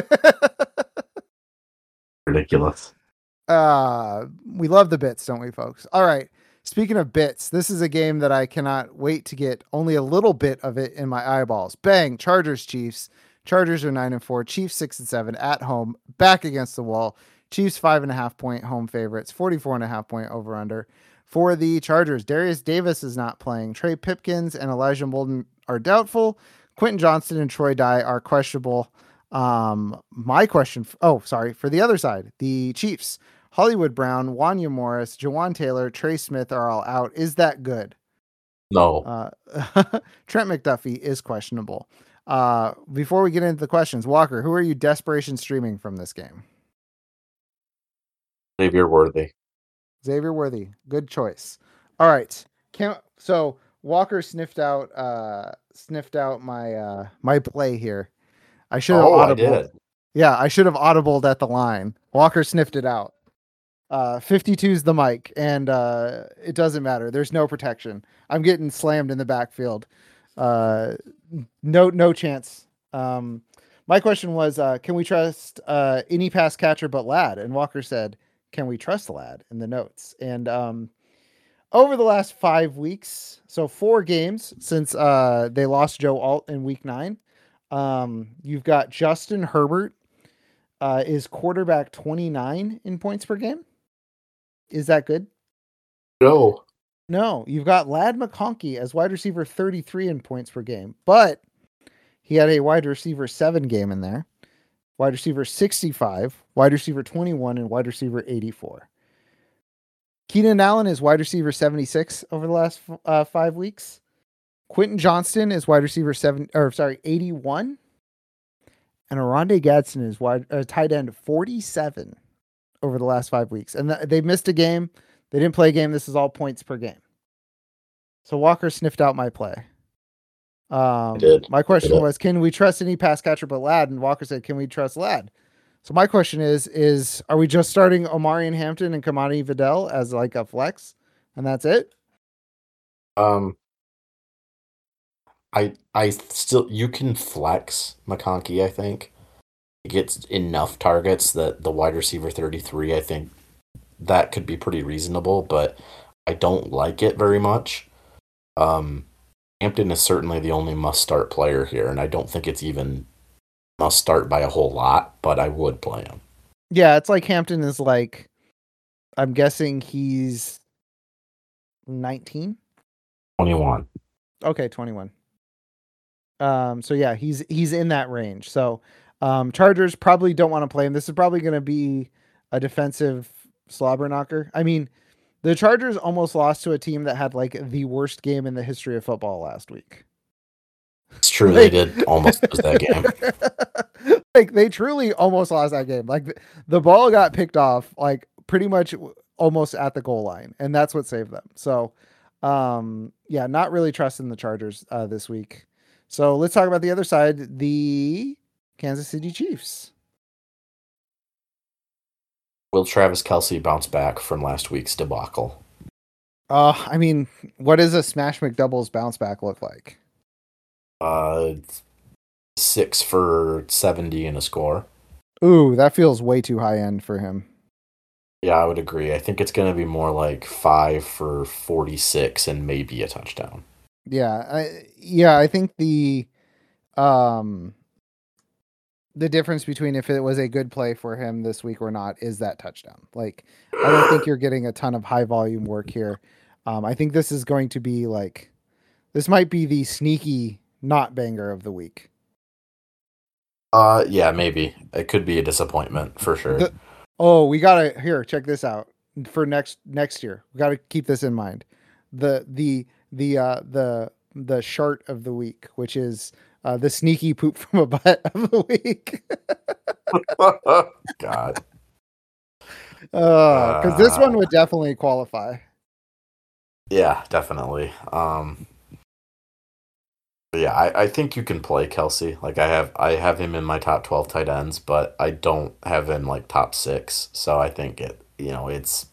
B: Ridiculous.
A: Uh, we love the bits, don't we, folks? All right. Speaking of bits, this is a game that I cannot wait to get only a little bit of it in my eyeballs. Bang! Chargers, Chiefs. Chargers are nine and four. Chiefs six and seven at home, back against the wall. Chiefs five and a half point home favorites. Forty-four and a half point over under for the Chargers. Darius Davis is not playing. Trey Pipkins and Elijah Molden are doubtful. Quentin Johnston and Troy Dye are questionable. Um, my question. Oh, sorry. For the other side, the Chiefs. Hollywood Brown, Wanya Morris, Jawan Taylor, Trey Smith are all out. Is that good?
B: No.
A: Uh, Trent McDuffie is questionable. Uh, before we get into the questions, Walker, who are you desperation streaming from this game?
B: Xavier Worthy.
A: Xavier Worthy. Good choice. All right. Can, so Walker sniffed out uh, sniffed out my uh, my play here. I should have
B: oh,
A: audibled.
B: I did.
A: Yeah, I should have audibled at the line. Walker sniffed it out. Uh, fifty-two is the mic, and uh, it doesn't matter. There's no protection. I'm getting slammed in the backfield. Uh, no, no chance. Um, my question was, uh, can we trust uh, any pass catcher but Ladd? And Walker said, can we trust Ladd in the notes? And um, over the last five weeks, so four games since uh, they lost Joe Alt in week nine, um, you've got Justin Herbert uh, is quarterback twenty-nine in points per game. Is that good?
B: No.
A: No, you've got Ladd McConkey as wide receiver thirty-three in points per game, but he had a wide receiver seven game in there, wide receiver sixty-five, wide receiver twenty-one, and wide receiver eighty-four. Keenan Allen is wide receiver seventy-six over the last uh, five weeks. Quentin Johnston is wide receiver seven, or sorry, eighty-one. And Oronde Gadsden is wide uh, tight end forty-seven over the last five weeks. And th- they missed a game. They didn't play a game. This is all points per game. So Walker sniffed out my play. Um,
B: did.
A: My question was, can we trust any pass catcher but Ladd? And Walker said, can we trust Ladd? So my question is, is are we just starting Omarion Hampton and Kamani Vidal as like a flex? And that's it?
B: Um, I I still you can flex McConkey, I think. He gets enough targets that the wide receiver thirty-three, I think that could be pretty reasonable, but I don't like it very much. Um, Hampton is certainly the only must-start player here, and I don't think it's even must-start by a whole lot, but I would play him.
A: Yeah, it's like Hampton is like, I'm guessing he's nineteen?
B: twenty-one.
A: Okay, twenty-one. Um, so yeah, he's he's in that range. So um, Chargers probably don't want to play him. This is probably going to be a defensive slobber knocker. I mean, the Chargers almost lost to a team that had like the worst game in the history of football last week.
B: It's true, like, they did almost lose that
A: game. Like they truly almost lost that game. Like the, the ball got picked off like pretty much almost at the goal line, and that's what saved them. So um, yeah, not really trusting the Chargers uh, this week. So let's talk about the other side, the Kansas City Chiefs.
B: Will Travis Kelce bounce back from last week's debacle?
A: Uh, I mean, what does a Smash McDoubles bounce back look like?
B: Uh, six for seventy in a score.
A: Ooh, that feels way too high end for him.
B: Yeah, I would agree. I think it's going to be more like five for forty-six and maybe a touchdown.
A: Yeah, I, yeah, I think the um the difference between if it was a good play for him this week or not is that touchdown. Like, I don't think you're getting a ton of high volume work here. Um, I think this is going to be like, this might be the sneaky not banger of the week.
B: Uh, yeah, maybe it could be a disappointment for sure.
A: The, oh, we gotta here. Check this out for next next year. We gotta keep this in mind. The the the uh the the shart of the week, which is uh, the sneaky poop from a butt of the week.
B: God.
A: Uh, because this one would definitely qualify.
B: Yeah, definitely. Um, yeah, I, I think you can play Kelce. Like I have, I have him in my top twelve tight ends, but I don't have him like top six. So I think it, you know, it's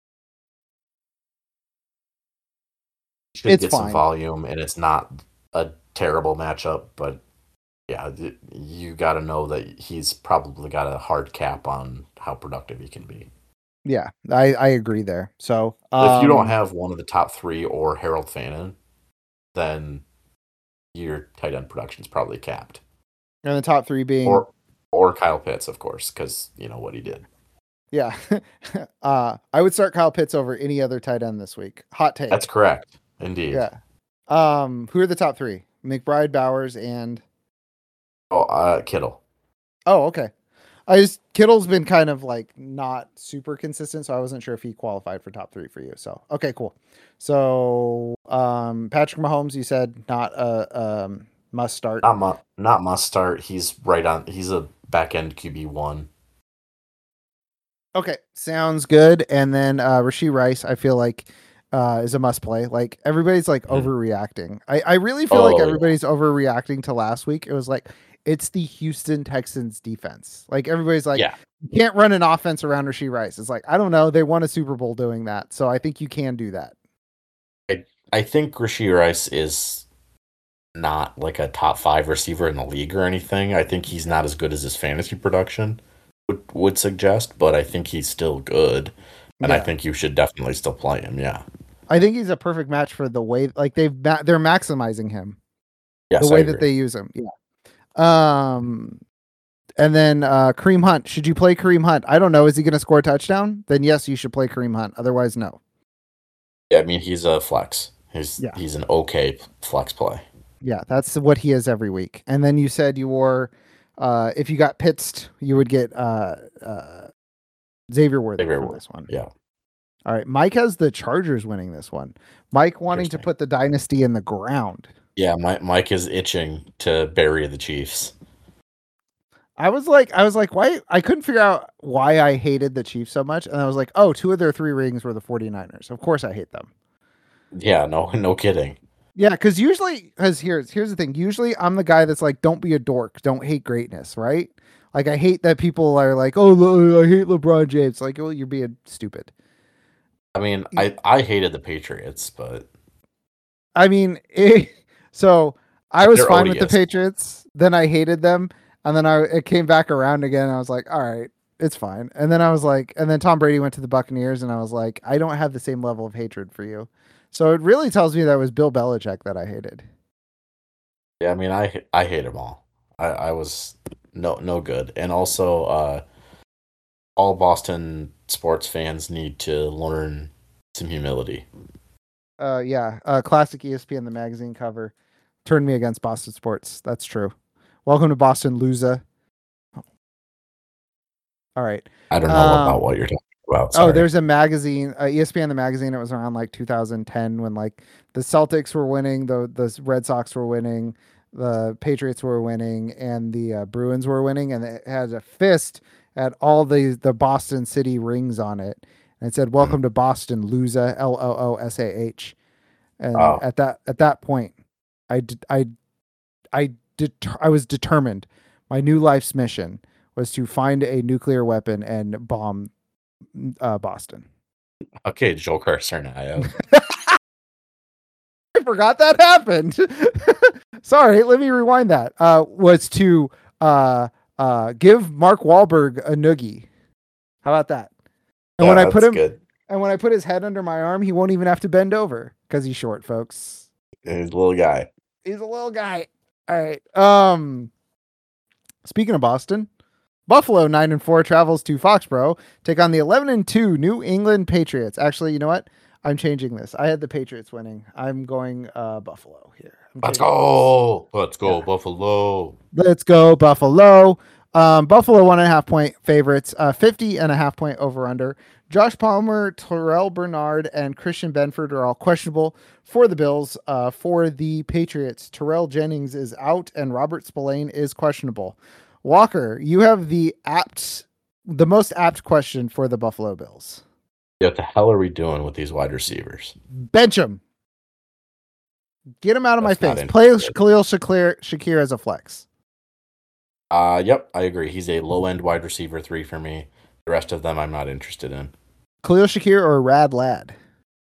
B: should
A: it's
B: get
A: fine.
B: some volume, and it's not a terrible matchup. But yeah, you got to know that he's probably got a hard cap on how productive he can be.
A: Yeah, I, I agree there. So um,
B: if you don't have one of the top three or Harold Fannin, then your tight end production is probably capped.
A: And the top three being
B: or or Kyle Pitts, of course, because you know what he did.
A: Yeah, uh, I would start Kyle Pitts over any other tight end this week. Hot take.
B: That's correct, indeed.
A: Yeah. Um, who are the top three? McBride, Bowers, and
B: oh, uh, Kittle.
A: Oh, okay. I just Kittle's been kind of like not super consistent, so I wasn't sure if he qualified for top three for you. So okay, cool. So um, Patrick Mahomes, you said not a um, must start.
B: Not mu- not must start. He's right on. He's a back end Q B one.
A: Okay, sounds good. And then uh, Rashee Rice, I feel like uh, is a must play. Like everybody's like mm. overreacting. I I really feel oh, like everybody's yeah. overreacting to last week. It was like. It's the Houston Texans defense. Like everybody's like,
B: yeah.
A: you can't run an offense around Rashee Rice. It's like, I don't know. They won a Super Bowl doing that. So I think you can do that.
B: I, I think Rashee Rice is not like a top five receiver in the league or anything. I think he's not as good as his fantasy production would, would suggest, but I think he's still good. And yeah. I think you should definitely still play him. Yeah.
A: I think he's a perfect match for the way, like they've, they're maximizing him.
B: Yes,
A: the way that they use him. Yeah. Um, And then uh, Kareem Hunt. Should you play Kareem Hunt? I don't know. Is he going to score a touchdown? Then yes, you should play Kareem Hunt. Otherwise, no.
B: Yeah, I mean he's a flex. He's
A: Yeah.
B: he's an okay flex play.
A: Yeah, that's what he is every week. And then you said you wore, uh, if you got Pitts, you would get uh, uh, Xavier Worthy
B: Xavier
A: for
B: Worthy,
A: this one.
B: Yeah.
A: All right. Mike has the Chargers winning this one. Mike wanting to
B: Interesting.
A: put the dynasty in the ground.
B: Yeah, my, Mike is itching to bury the Chiefs.
A: I was like, I was like, why? I couldn't figure out why I hated the Chiefs so much. And I was like, oh, two of their three rings were the 49ers. Of course I hate them.
B: Yeah, no, no kidding.
A: Yeah, because usually, because here's here's the thing. Usually, I'm the guy that's like, don't be a dork, don't hate greatness, right? Like, I hate that people are like, oh, Le- I hate LeBron James. Like, well, you're being stupid.
B: I mean, I I hated the Patriots, but
A: I mean, it, so I was
B: They're
A: fine with the
B: odious.
A: Patriots. Then I hated them, and then I it came back around again. And I was like, all right, it's fine. And then I was like, and then Tom Brady went to the Buccaneers, and I was like, I don't have the same level of hatred for you. So it really tells me that it was Bill Belichick that I hated.
B: yeah, I mean, I I hate them all. I I was no no good, and also uh, all Boston sports fans need to learn some humility.
A: Uh, yeah, uh, classic E S P N the magazine cover turned me against Boston sports. That's true. Welcome to Boston, loser. All right.
B: I don't know
A: Um,
B: about what you're talking about.
A: Oh,
B: Sorry.
A: there's a magazine, uh, E S P N the magazine. It was around like two thousand ten when like the Celtics were winning, the the Red Sox were winning, the Patriots were winning, and the uh, Bruins were winning, and it had a fist at all the the Boston City rings on it, and it said "Welcome to Boston, loser." L O O S A H. And
B: Oh.
A: at that at that point, I did, I I det- I was determined. My new life's mission was to find a nuclear weapon and bomb uh, Boston.
B: Okay, Joker Sarnayo.
A: I forgot that happened. Sorry, let me rewind that. Uh, was to uh, uh, give Mark Wahlberg a noogie. How about that? And
B: Yeah,
A: when I put
B: that's
A: him,
B: good.
A: and when I put his head under my arm, he won't even have to bend over because he's short, folks.
B: He's a little guy.
A: He's a little guy. All right. Um, speaking of Boston, Buffalo nine and four travels to Foxborough, take on the eleven and two New England Patriots. Actually, you know what? I'm changing this. I had the Patriots winning. I'm going uh, Buffalo here. I'm
B: Let's
A: changing
B: go. Let's go,
A: Yeah.
B: Buffalo.
A: this. Let's go Buffalo. Um, Buffalo one and a half point favorites. Uh, fifty and a half point over under. Josh Palmer, Terrell Bernard, and Christian Benford are all questionable for the Bills. Uh, for the Patriots, Terrell Jennings is out and Robert Spillane is questionable. Walker, you have the apt, the most apt question for the Buffalo Bills.
B: Yeah, what the hell are we doing with these wide receivers?
A: Bench him. Get him out of
B: That's
A: my
B: not
A: face. Play
B: interesting.
A: Khalil Shakir, Shakir as a flex.
B: Uh, yep, I agree. He's a low end wide receiver three for me. The rest of them, I'm not interested in.
A: Khalil Shakir or Rad Lad?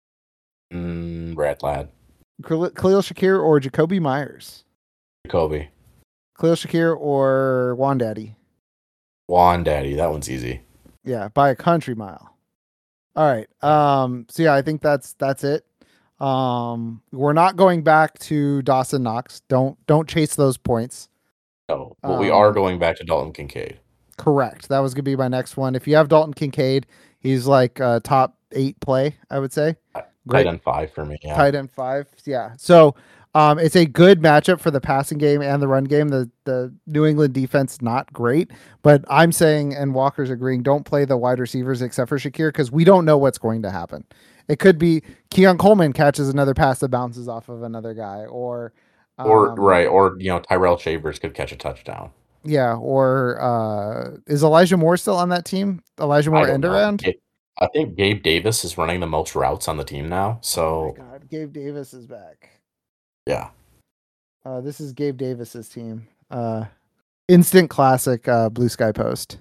B: Mm, Rat Lad,
A: Khalil Khalil Shakir or Jacoby Myers?
B: Jacoby,
A: Khalil Shakir or Wandaddy?
B: Juan Daddy. That one's easy.
A: Yeah, by a country mile. All right. Um, so yeah, I think that's that's it. Um, we're not going back to Dawson Knox. Don't don't chase those points.
B: Oh, but we are
A: Um,
B: going back to Dalton Kincaid.
A: Correct. That was gonna be my next one. If you have Dalton Kincaid, he's like uh, top eight play, I would say.
B: Tight end five for me. Yeah.
A: Tight end five. Yeah. So um, it's a good matchup for the passing game and the run game. The the New England defense not great, but I'm saying, and Walker's agreeing, don't play the wide receivers except for Shakir because we don't know what's going to happen. It could be Keon Coleman catches another pass that bounces off of another guy, or um,
B: Or right, or you know, Tyrell Shavers could catch a touchdown.
A: yeah, or uh, is Elijah Moore still on that team? Elijah
B: I
A: Moore
B: don't
A: end
B: know.
A: around?
B: Ga- I think Gabe Davis is running the most routes on the team now.
A: Oh my
B: So
A: God, Gabe Davis is back.
B: yeah,
A: Uh, this is Gabe Davis's team. Uh, instant classic uh, Blue Sky Post.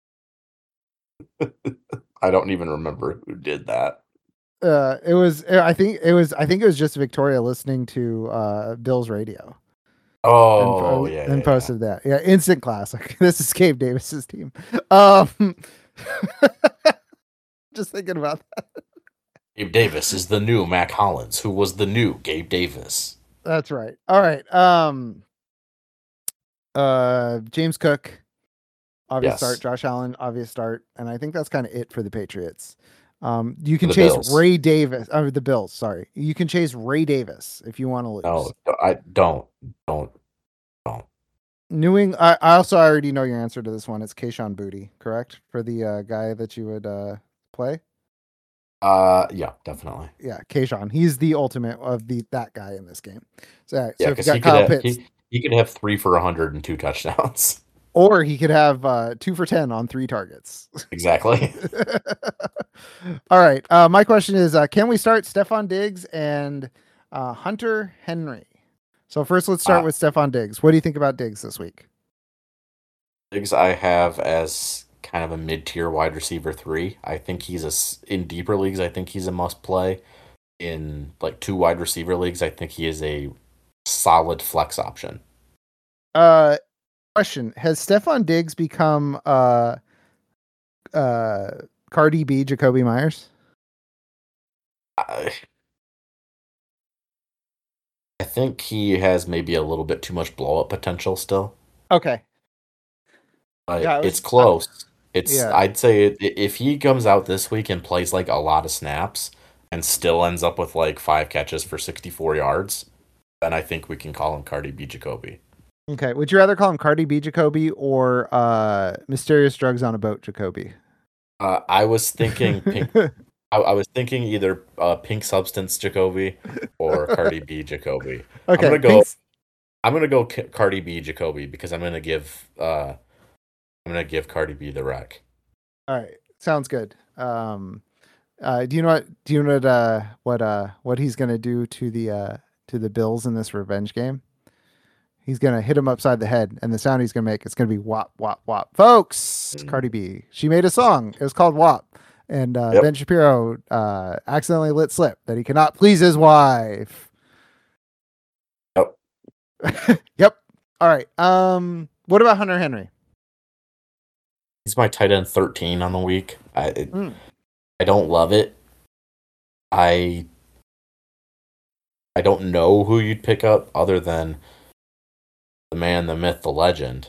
B: I don't even remember who did that.
A: Uh, it was. I think it was. I think it was just Victoria listening to uh, Bill's radio.
B: Oh
A: and,
B: yeah,
A: and
B: yeah,
A: posted that. Yeah, instant classic. This is Gabe Davis's team. Um, just thinking about that.
B: Gabe Davis is the new Mac Hollins, who was the new Gabe Davis.
A: That's right. All right. Um, uh, James Cook Obvious
B: Yes.
A: start. Josh Allen, obvious start. And I think that's kind of it for the Patriots. Um, you can
B: The
A: chase
B: Bills.
A: Ray Davis. Uh, the Bills, sorry. You can chase Ray Davis if you want to lose.
B: No, I don't. Don't. Don't.
A: New England, I, I also already know your answer to this one. It's Kayshon Boutte, correct? For the uh, guy that you would uh, play?
B: Uh, yeah, definitely.
A: Yeah, Kayshon. He's the ultimate of the that guy in this game. So, yeah,
B: Yeah,
A: so if you
B: because
A: got
B: he could
A: Kyle
B: have
A: Pitts,
B: he, he could have three for a hundred and two touchdowns.
A: or he could have uh, two for ten on three targets.
B: Exactly.
A: All right. Uh, my question is, uh, can we start Stephon Diggs and uh, Hunter Henry? So first, let's start
B: Uh,
A: with Stephon Diggs. What do you think about Diggs this week?
B: Diggs I have as kind of a mid-tier wide receiver three. I think he's a s- in deeper leagues. I think he's a must play. In like two wide receiver leagues, I think he is a solid flex option.
A: Uh, question: Has Stephon Diggs become uh, uh, Cardi B, Jacoby Myers?
B: I, I think he has maybe a little bit too much blow up potential still.
A: Okay.
B: But
A: Yeah, I was-
B: it's close. It's
A: yeah.
B: I'd say it, if he comes out this week and plays like a lot of snaps and still ends up with like five catches for sixty-four yards, then I think we can call him Cardi B Jacoby.
A: Okay. Would you rather call him Cardi B Jacoby or uh, Mysterious Drugs on a Boat Jacoby?
B: Uh, I was thinking pink. I, I was thinking either uh, Pink Substance Jacoby or Cardi B Jacoby.
A: Okay.
B: I'm gonna go.
A: Pink's-
B: I'm gonna go K- Cardi B Jacoby because I'm gonna give. Uh, I'm gonna give Cardi B the wreck.
A: All right. Sounds good. Um, uh, do you know what? Do you know what? Uh, what? Uh, what he's gonna do to the uh, to the Bills in this revenge game? He's gonna hit him upside the head, and the sound he's gonna make is gonna be wop wop wop. Folks,
B: Mm.
A: Cardi B. She made a song. It was called WAP, and uh,
B: Yep.
A: Ben Shapiro uh, accidentally let slip that he cannot please his wife.
B: Yep.
A: Yep. All right. Um, what about Hunter Henry?
B: He's my tight end thirteen on the week. I it,
A: Mm.
B: I don't love it. I I don't know who you'd pick up other than the man, the myth, the legend.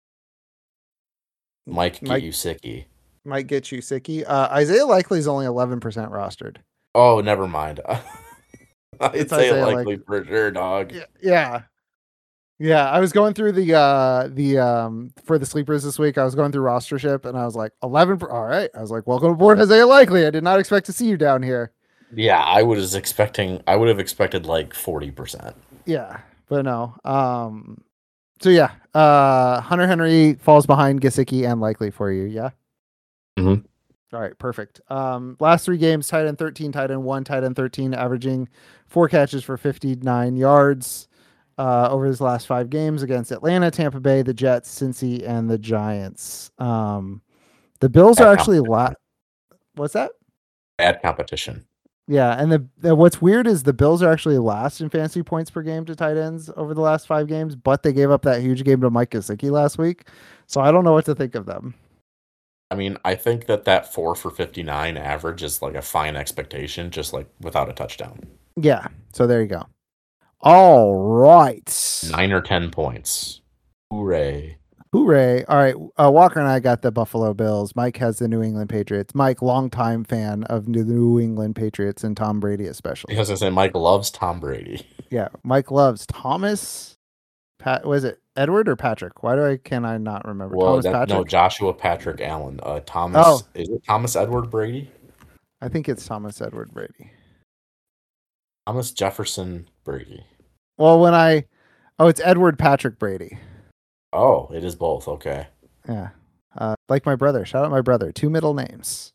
B: Mike get
A: Mike
B: you sicky.
A: might get you sicky. Uh, Isaiah Likely is only eleven percent rostered.
B: Oh, never mind. I'd
A: It's
B: say
A: Isaiah
B: likely
A: Likely.
B: for sure, dog.
A: Yeah, yeah, yeah. I was going through the uh the um for the sleepers this week. I was going through rostership, and I was like eleven. Per- all right. I was like, welcome aboard, Isaiah Likely. I did not expect to see you down here.
B: Yeah, I was expecting. I would have expected like forty percent.
A: Yeah, but no. Um. So yeah, uh, Hunter Henry falls behind Gesicki and Likely for you. Yeah.
B: Mhm.
A: All right, perfect. Um, last three games, tight end thirteen, tight end one, tight end thirteen, averaging four catches for fifty-nine yards uh, over his last five games against Atlanta, Tampa Bay, the Jets, Cincy, and the Giants. Um, the Bills are
B: Bad
A: actually la- What's that?
B: Bad competition.
A: Yeah, and the, the what's weird is the Bills are actually last in fantasy points per game to tight ends over the last five games, but they gave up that huge game to Mike Gesicki last week, so I don't know what to think of them.
B: I mean, I think that that four for fifty-nine average is like a fine expectation, just like without a touchdown.
A: Yeah, so there you go. All right.
B: Nine or ten points. Hooray.
A: Hooray. All right. Uh, Walker and I got the Buffalo Bills. Mike has the New England Patriots. Mike, longtime fan of the New England Patriots and Tom Brady especially.
B: Because I say Mike loves Tom Brady.
A: Yeah. Mike loves Thomas. Pat, was it Edward or Patrick? Why do I can I not remember?
B: Well,
A: Thomas
B: that,
A: Patrick?
B: no, Joshua Patrick Allen. Uh, Thomas.
A: Oh.
B: Is it Thomas Edward Brady?
A: I think it's Thomas Edward Brady.
B: Thomas Jefferson Brady.
A: Well, when I oh, it's Edward Patrick Brady.
B: Oh, it is both. Okay.
A: Yeah. Uh, like my brother. Shout out my brother. Two middle names.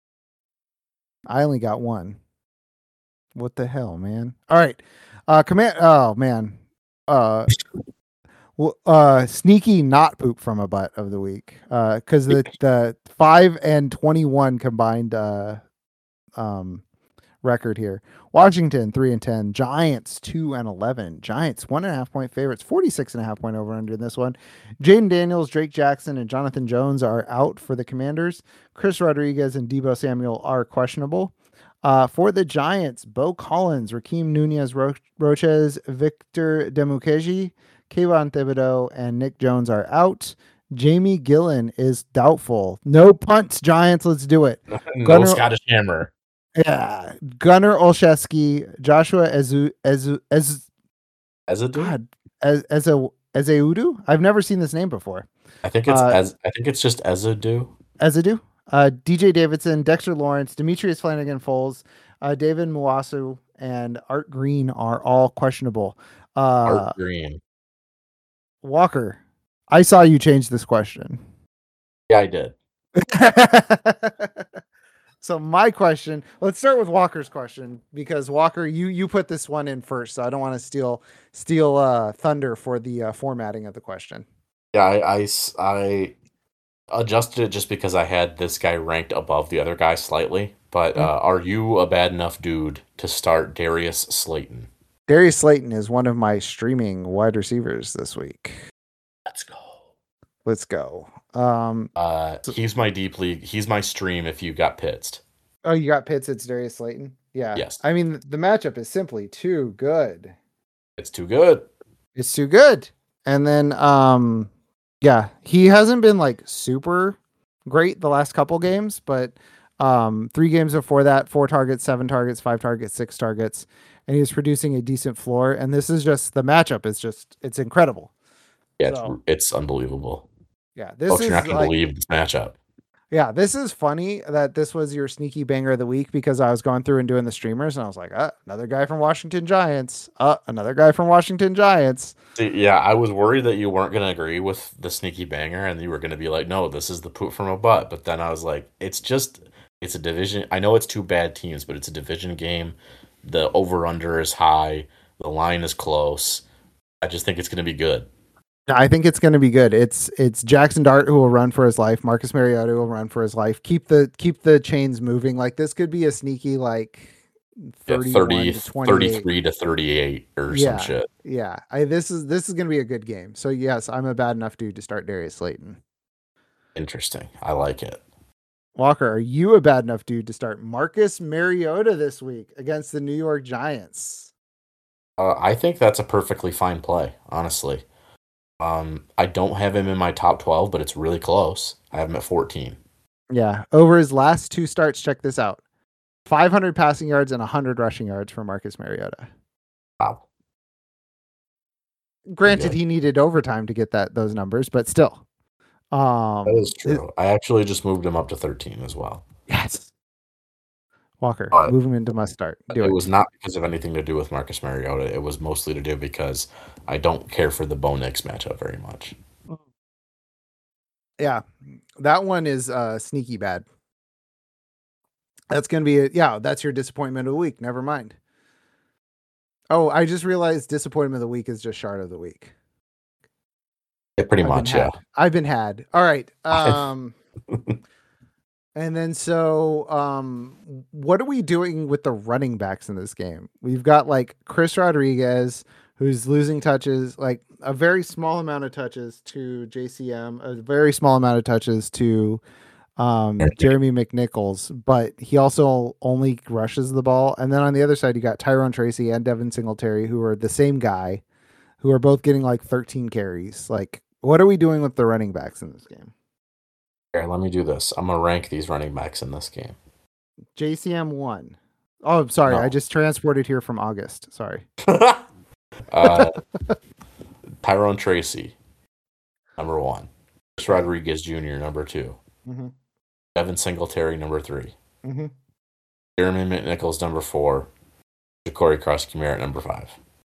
A: I only got one. What the hell, man? All right. Uh command oh man. Uh well, uh sneaky not poop from a butt of the week. Uh cuz the the five and twenty-one combined uh um record here. Washington three and ten, Giants two and eleven, Giants one and a half point favorites, forty-six and a half point over under in this one. Jaden Daniels, Drake Jackson, and Jonathan Jones are out for the Commanders. Chris Rodriguez and Deebo Samuel are questionable. Uh, for the Giants, Bo Collins, Raheem Nunez, Ro- Roches, Victor Demukeji, Kayvon Thibodeau, and Nick Jones are out. Jamie Gillen is doubtful. No punts, Giants. Let's do it.
B: no
A: Gunnar,
B: Scottish Hammer.
A: Yeah, Gunnar Olszewski, Joshua Ezu Ezu Ez
B: As a dude?
A: God as as a as a Udu. I've never seen this name before.
B: I think it's
A: Uh,
B: as I think it's just Ezadu.
A: Ezadu, uh, D J Davidson, Dexter Lawrence, Demetrius Flanagan Foles, uh, David Muasu, and Art Green are all questionable. Uh,
B: Art Green.
A: Walker, I saw you change this question.
B: Yeah, I did.
A: So my question, let's start with Walker's question, because Walker, you you put this one in first, so I don't want to steal steal uh, thunder for the uh, formatting of the question.
B: Yeah, I, I, I adjusted it just because I had this guy ranked above the other guy slightly. But
A: Mm.
B: uh, are you a bad enough dude to start Darius Slayton?
A: Darius Slayton is one of my streaming wide receivers this week.
B: Let's go.
A: Let's go. Um,
B: Uh,
A: so-
B: he's my deep league. He's my stream if you got Pitts.
A: oh, you got Pitts. It's Darius Slayton. Yeah.
B: Yes.
A: I mean, the matchup is simply too good.
B: It's too good.
A: It's too good. And then, um, yeah, he hasn't been like super great the last couple games, but um, three games before that, four targets, seven targets, five targets, six targets, and he was producing a decent floor. And this is just the matchup is just it's incredible.
B: Yeah,
A: So-
B: it's, it's unbelievable.
A: Yeah, this
B: Folks,
A: is
B: you're not gonna
A: like,
B: believe this matchup.
A: yeah, this is funny that this was your sneaky banger of the week, because I was going through and doing the streamers and I was like, uh, another guy from Washington Giants, uh, another guy from Washington Giants.
B: See, yeah, I was worried that you weren't gonna agree with the sneaky banger, and you were gonna be like, "No, this is the poop from a butt." But then I was like, "It's just, it's a division. I know it's two bad teams, but it's a division game. The over under is high. The line is close. I just think it's gonna be good."
A: I think it's going to be good. It's it's Jackson Dart who will run for his life. Marcus Mariota will run for his life. Keep the keep the chains moving. Like this could be a sneaky like
B: Yeah,
A: thirty-one
B: thirty,
A: to twenty-eight.
B: thirty-three to thirty-eight or
A: Yeah.
B: some shit.
A: Yeah, I, this is this is going to be a good game. So yes, I'm a bad enough dude to start Darius Slayton.
B: Interesting. I like it.
A: Walker, are you a bad enough dude to start Marcus Mariota this week against the New York Giants?
B: Uh, I think that's a perfectly fine play, honestly. Um, I don't have him in my top twelve, but it's really close. I have him at fourteen.
A: Yeah, over his last two starts, check this out: five hundred passing yards and one hundred rushing yards for Marcus Mariota.
B: Wow.
A: Granted,
B: good.
A: he needed overtime to get that those numbers, but still. Um,
B: That is
A: it-
B: true. I actually just moved him up to thirteen as well.
A: yes. Walker,
B: But-
A: move him into must start. Do
B: it
A: it.
B: was not because of anything to do with Marcus Mariota. It was mostly to do because I don't care for the Bo Nix matchup very much.
A: Yeah, that one is uh, sneaky bad. That's gonna be a, yeah. That's your disappointment of the week. Never mind. Oh, I just realized disappointment of the week is just shard of the week.
B: Yeah, pretty
A: I've been
B: much, yeah.
A: had. I've been had. All right. Um, and then so, um, what are we doing with the running backs in this game? We've got like Chris Rodriguez, who's losing touches, like a very small amount of touches to J C M, a very small amount of touches to um, Jeremy McNichols, but he also only rushes the ball. And then on the other side, you got Tyrone Tracy and Devin Singletary, who are the same guy, who are both getting like thirteen carries. Like, what are we doing with the running backs in this game?
B: Here, let me do this. I'm gonna rank these running backs in this game.
A: J C M one. Oh, I'm sorry.
B: No.
A: I just transported here from August. Sorry.
B: uh, Tyrone Tracy, number one. Chris Rodriguez Junior, number two.
A: Mm-hmm.
B: Devin Singletary, number three.
A: Mm-hmm.
B: Jeremy McNichols, number four. Ja'Cory Cross-Kamara, number five.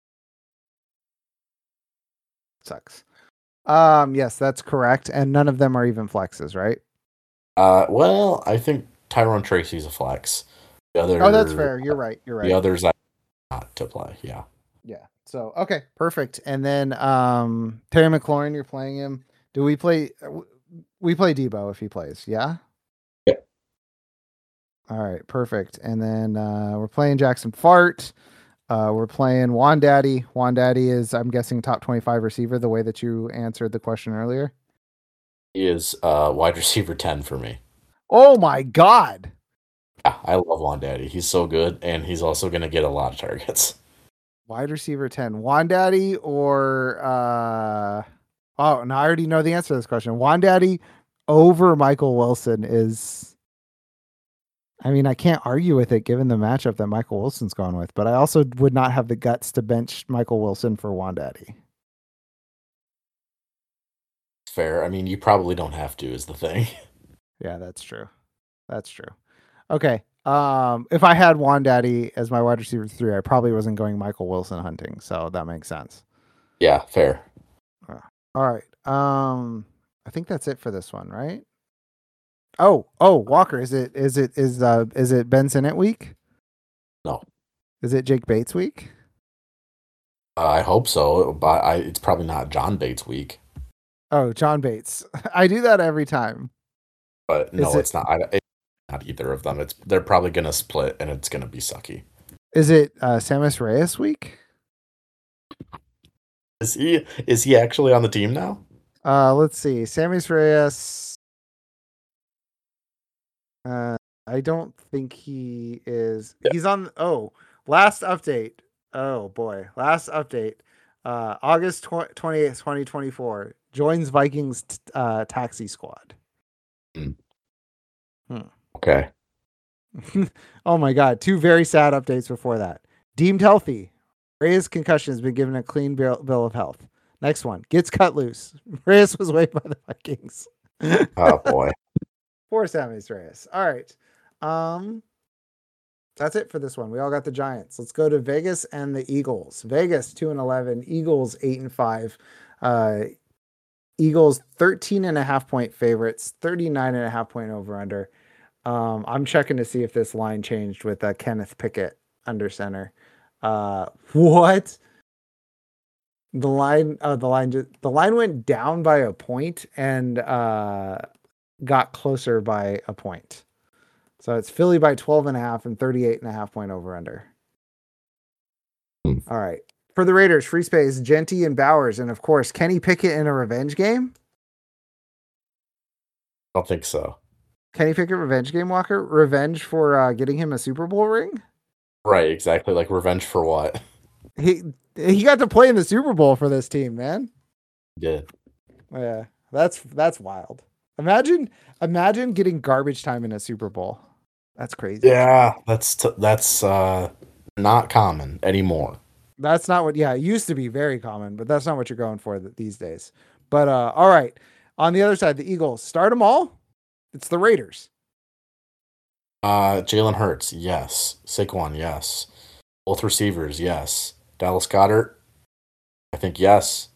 A: Sucks. Um, yes, that's correct. And none of them are even flexes, right?
B: Uh, well, I think Tyrone Tracy's a flex. The other,
A: Oh, that's fair. You're right. You're right.
B: The others, I not to play. Yeah.
A: Yeah. So okay, perfect. And then um Terry McLaurin, you're playing him. Do we play? We play Debo if he plays. Yeah.
B: Yep.
A: All right, perfect. And then uh we're playing Jackson Fart. Uh, we're playing Juan Daddy. Juan Daddy is, I'm guessing, top twenty-five receiver. The way that you answered the question earlier.
B: He is uh, wide receiver ten for me.
A: Oh my God.
B: Yeah, I love Juan Daddy. He's so good, and he's also going to get a lot of targets.
A: Wide receiver ten. Juan Daddy or uh Oh, no, I already know the answer to this question. Wandaddy over Michael Wilson is. I mean, I can't argue with it given the matchup that Michael Wilson's gone with, but I also would not have the guts to bench Michael Wilson for Wandaddy.
B: Fair. I mean, you probably don't have to, is the thing.
A: Yeah, that's true. That's true. Okay. Um, if I had Wandaddy as my wide receiver three, I probably wasn't going Michael Wilson hunting, so that makes sense.
B: Yeah, fair.
A: All right. Um, I think that's it for this one, right? Oh, oh, Walker, is it is it is uh is it Ben Sinnott week?
B: No.
A: Is it Jake Bates week?
B: Uh, I hope so, but I, it's probably not John Bates week.
A: Oh, John Bates. I do that every time.
B: But no,
A: Is it-
B: it's not. I, it's not either of them. It's they're probably gonna split, and it's gonna be sucky.
A: Is it uh, Samus Reyes week?
B: Is he is he actually on the team now?
A: Uh, let's see. Samus Reyes. Uh, I don't think he is. He's on. Oh, last update. Oh boy, last update. Uh, August twenty-eighth, twenty twenty-four. Joins Vikings t- uh, taxi squad.
B: Hmm.
A: Hmm.
B: Okay.
A: Oh my God, two very sad updates before that. Deemed healthy. Reyes' concussion has been given a clean bill, bill of health. Next one. Gets cut loose. Reyes was waived by the Vikings.
B: Oh boy.
A: Poor Sammy's Reyes. All right. Um, that's it for this one. We all got the Giants. Let's go to Vegas and the Eagles. Vegas two and eleven. Eagles eight and five. Uh, Eagles thirteen and a half point favorites. thirty-nine and a half point over under. Um, I'm checking to see if this line changed with uh, Kenneth Pickett under center. Uh, what? The line, uh, the line, just, the line went down by a point and uh, got closer by a point. So it's Philly by twelve and a half and thirty-eight and a half point over under.
B: Hmm.
A: All right. For the Raiders, free space, Genty and Bowers. And of course, Kenny Pickett in a revenge game.
B: I don't think so.
A: Kenny Pickett revenge game, Walker? Revenge for uh, getting him a Super Bowl ring?
B: Right, exactly. Like revenge for what?
A: He he got to play in the Super Bowl for this team, man.
B: Yeah.
A: Yeah, that's that's wild. Imagine imagine getting garbage time in a Super Bowl. That's crazy.
B: Yeah, that's t- that's uh, not common anymore.
A: That's not what. Yeah, it used to be very common, but that's not what you're going for th- these days. But uh, all right, on the other side, the Eagles start them all. It's the Raiders.
B: Uh, Jalen Hurts, yes. Saquon, yes. Both receivers, yes. Dallas Goedert, I think yes.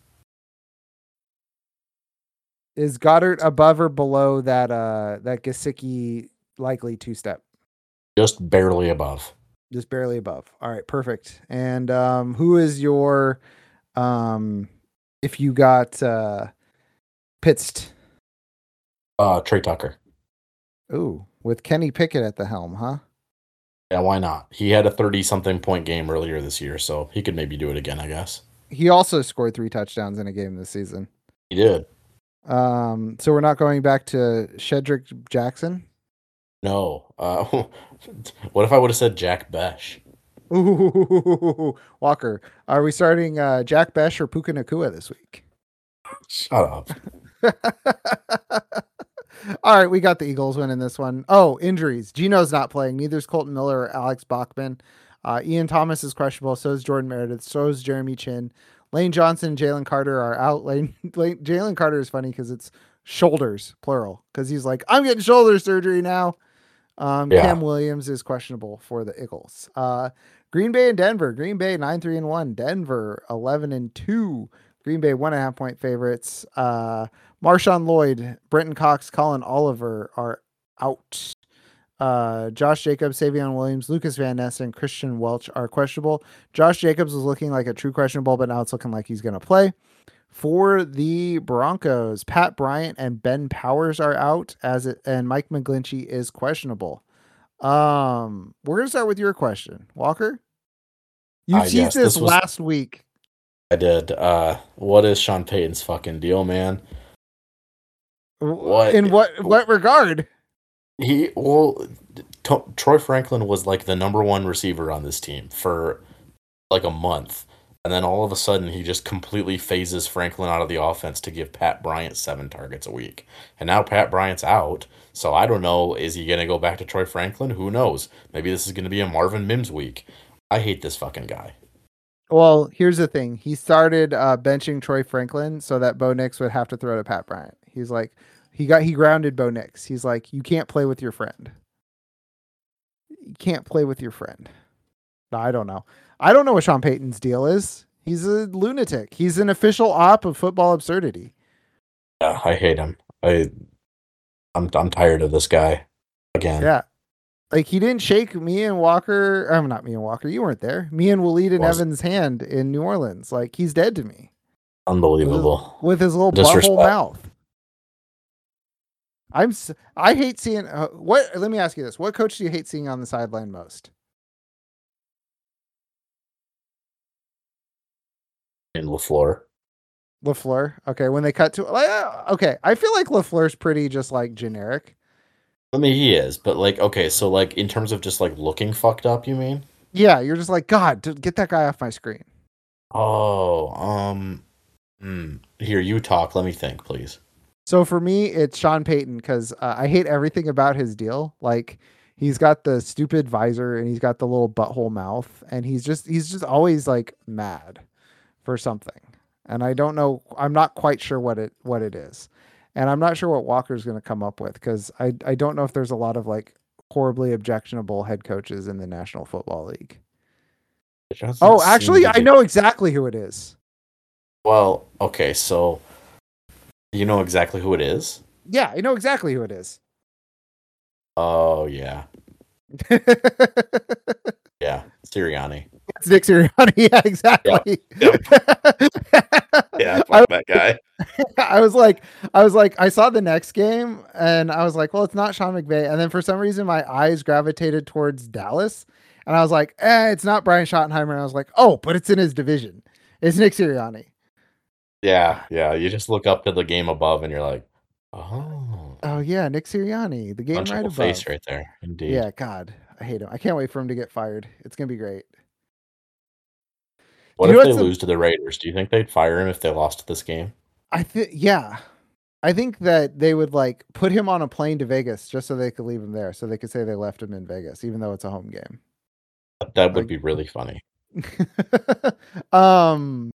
A: Is Goddard above or below that uh that Gesicki likely two step?
B: Just barely above.
A: Just barely above. All right, perfect. And um, who is your um if you got uh Pitts?
B: Uh, Trey Tucker.
A: Ooh, with Kenny Pickett at the helm, huh?
B: Yeah, why not? He had a thirty-something point game earlier this year, so he could maybe do it again, I guess.
A: He also scored three touchdowns in a game this season.
B: He did.
A: Um, so we're not going back to Shedrick Jackson?
B: No. Uh, what if I would have said Jack Besh?
A: Ooh, Walker, are we starting uh, Jack Besh or Puka Nacua this week?
B: Shut up.
A: All right, we got the Eagles winning this one. Oh, injuries. Gino's not playing. Neither is Colton Miller or Alex Bachman. Uh, Ian Thomas is questionable. So is Jordan Meredith. So is Jeremy Chin. Lane Johnson and Jalen Carter are out. Lane, Lane Jalen Carter is funny because it's shoulders, plural. Because he's like, I'm getting shoulder surgery now. Um,
B: Yeah.
A: Cam Williams is questionable for the Eagles. Uh, Green Bay and Denver. Green Bay nine three and one. Denver eleven and two. Green Bay one and a half point favorites. Uh, Marshawn Lloyd, Brenton Cox, Colin Oliver are out. Uh, Josh Jacobs, Savion Williams, Lucas Van Ness, and Christian Welch are questionable. Josh Jacobs was looking like a true questionable, but now it's looking like he's going to play. For the Broncos, Pat Bryant and Ben Powers are out, as it, and Mike McGlinchey is questionable. Um, we're going to start with your question, Walker. You
B: Uh,
A: teased
B: yes,
A: this
B: this was-
A: last week.
B: I did. Uh, what is Sean Payton's fucking deal, man? What?
A: In what what regard?
B: He well, T- Troy Franklin was like the number one receiver on this team for like a month, And then all of a sudden, he just completely phases Franklin out of the offense to give Pat Bryant seven targets a week. And now Pat Bryant's out. So I don't know. Is he going to go back to Troy Franklin? Who knows? Maybe this is going to be a Marvin Mims week. I hate this fucking guy.
A: Well, here's the thing. He started uh, benching Troy Franklin so that Bo Nix would have to throw to Pat Bryant. He's like, he got he grounded Bo Nix. He's like, you can't play with your friend. You can't play with your friend. No, I don't know. I don't know what Sean Payton's deal is. He's a lunatic. He's an official op of football absurdity.
B: Yeah, I hate him. I, I'm I'm tired of this guy. Again.
A: Yeah. Like, he didn't shake me and Walker. I'm not me and Walker. You weren't there. Me and Waleed and
B: Was-
A: Evans' hand in New Orleans. Like, he's dead to me.
B: Unbelievable.
A: With his, with his little
B: Disrespect.
A: butthole mouth. I'm. s- I hate seeing. Uh, what? Let me ask you this: what coach do you hate seeing on the sideline most?
B: In LaFleur.
A: LaFleur. Okay, when they cut to like, uh, okay, I feel like LaFleur's pretty just like generic.
B: I mean, he is, but like, okay, so like in terms of just like looking fucked up, you mean?
A: Yeah, you're just like, God, dude, get that guy off my screen.
B: Oh, um, hmm. Here, you talk. Let me think, please.
A: So for me, it's Sean Payton because uh, I hate everything about his deal. Like, he's got the stupid visor and he's got the little butthole mouth, and he's just he's just always like mad for something. And I don't know. I'm not quite sure what it what it is, and I'm not sure what Walker's going to come up with because I I don't know if there's a lot of like horribly objectionable head coaches in the National Football League.
B: It doesn't
A: Oh,
B: seem
A: actually,
B: to
A: I
B: be-
A: know exactly who it is.
B: Well, okay, so you know exactly who it is?
A: Yeah, I know exactly who it is.
B: Oh, yeah. Yeah, Sirianni.
A: It's Nick Sirianni. Yeah, exactly.
B: Yeah,
A: I,
B: fuck that guy.
A: I was like, I was like, I saw the next game and I was like, well, it's not Sean McVay. And then for some reason, my eyes gravitated towards Dallas, and I was like, eh, it's not Brian Schottenheimer. And I was like, oh, but it's in his division. It's Nick Sirianni.
B: Yeah, yeah, you just look up to the game above and you're like, oh.
A: Oh yeah, Nick Sirianni, the game right
B: Punchable
A: above.
B: face right there, indeed.
A: Yeah, God, I hate him. I can't wait for him to get fired. It's gonna be great.
B: What
A: You know
B: if they
A: what's the-
B: lose to the Raiders? Do you think they'd fire him if they lost this game?
A: I think, yeah, I think that they would like put him on a plane to Vegas just so they could leave him there, so they could say they left him in Vegas, even though it's a home game.
B: That would
A: Like-
B: be really funny.
A: um,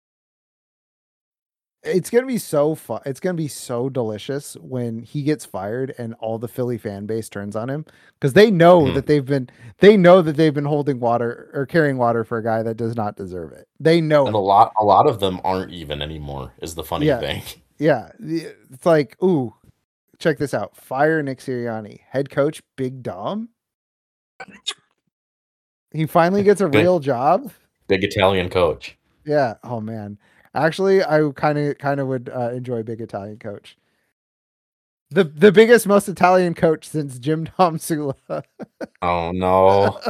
A: it's gonna be so fun. It's gonna be so delicious when he gets fired and all the Philly fan base turns on him because they know
B: Mhm.
A: that they've been they know that they've been holding water or carrying water for a guy that does not deserve it. They know
B: And
A: it.
B: a lot a lot of them aren't even anymore, is the funny
A: Yeah.
B: thing.
A: Yeah, the- it's like, ooh, check this out. Fire Nick Sirianni, head coach Big Dom. He finally gets a
B: Big-
A: real job.
B: Big Italian coach.
A: Yeah. Oh man. Actually, I kind of kind of would uh, enjoy Big Italian coach. The the biggest, most Italian coach since Jim Tom Sula.
B: Oh no.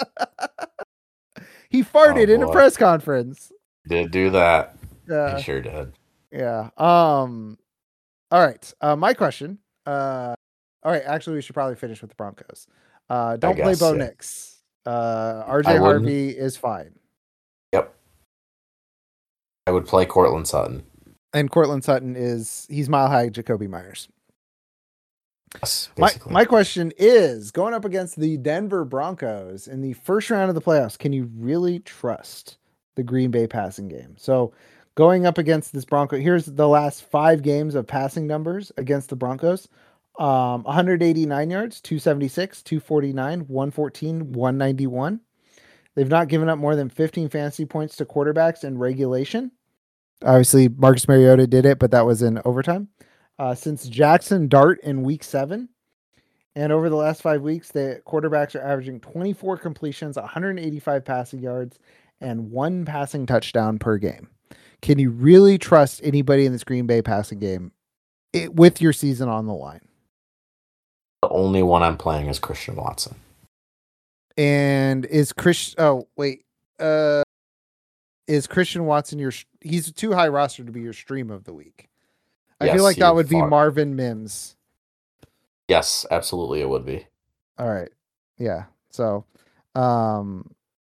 A: He farted
B: Oh,
A: in a
B: boy.
A: press conference.
B: Did do that.
A: Yeah.
B: He sure did.
A: Yeah. Um. All right. Uh, my question. Uh. All right. Actually, we should probably finish with the Broncos. Uh, don't play
B: guess,
A: Bo
B: yeah.
A: Nix. Uh, R J
B: I wouldn't.
A: Harvey is fine,
B: Yep. I would play Cortland Sutton.
A: and Cortland Sutton is he's mile high Jacoby Myers.
B: Yes,
A: My
B: basically.
A: my question is going up against the Denver Broncos in the first round of the playoffs. Can you really trust the Green Bay passing game? So going up against this Bronco, here's the last five games of passing numbers against the Broncos. Um, one hundred eighty-nine yards, two seventy-six, two forty-nine, one fourteen, one ninety-one. They've not given up more than fifteen fantasy points to quarterbacks in regulation. Obviously, Marcus Mariota did it, but that was in overtime. Uh, since Jackson Dart in week seven. And over the last five weeks, the quarterbacks are averaging twenty-four completions, one hundred eighty-five passing yards, and one passing touchdown per game. Can you really trust anybody in this Green Bay passing game it, with your season on the line?
B: The only one I'm playing is Christian Watson.
A: And is Chris? Oh wait, uh, is Christian Watson your? He's too high roster to be your stream of the week. I
B: Yes,
A: feel like
B: he
A: that would be
B: far-
A: Marvin Mims.
B: Yes, absolutely it would be.
A: All right. Yeah. So, um,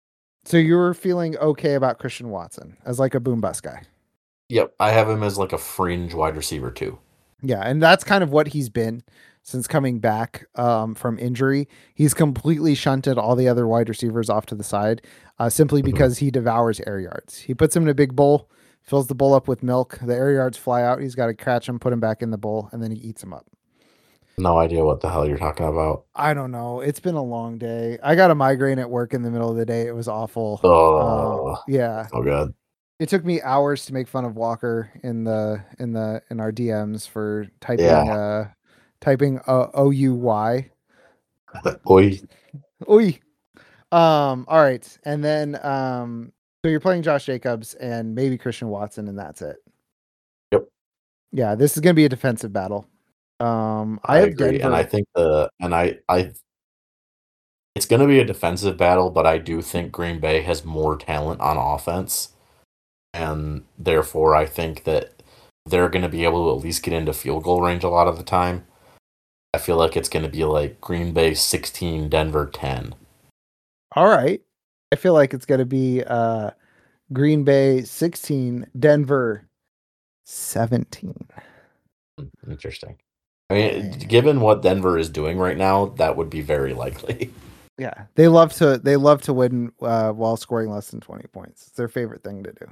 A: So you were feeling okay about Christian Watson as like a boom bust guy.
B: Yep, I have him as like a fringe wide receiver too.
A: Yeah, and that's kind of what he's been since coming back um, from injury. He's completely shunted all the other wide receivers off to the side uh, simply
B: Mhm.
A: because he devours air yards. He puts them in a big bowl, fills the bowl up with milk. The air yards fly out. He's got to catch them, put them back in the bowl, and then he eats them up.
B: No idea what the hell you're talking about.
A: I don't know. It's been a long day. I got a migraine at work in the middle of the day. It was awful. Um,
B: Oh,
A: yeah,
B: so good.
A: it took me hours to make fun of Walker in the in the in our D Ms for typing
B: Yeah.
A: uh typing uh, O U Y.
B: Oi.
A: Oi. Um all right. And then um so you're playing Josh Jacobs and maybe Christian Watson and that's it.
B: Yep,
A: Yeah, this is going to be a defensive battle. Um I
B: I
A: have
B: agree, and I
A: Denver.
B: think the and I I it's going to be a defensive battle, but I do think Green Bay has more talent on offense, and therefore I think that they're going to be able to at least get into field goal range a lot of the time. I feel like it's going to be like Green Bay sixteen, Denver ten.
A: All right. I feel like it's going to be uh Green Bay sixteen, Denver seventeen.
B: Interesting. I mean,
A: Dang.
B: given what Denver is doing right now, that would be very likely.
A: Yeah, they love to they love to win uh, while scoring less than twenty points. It's their favorite thing to do.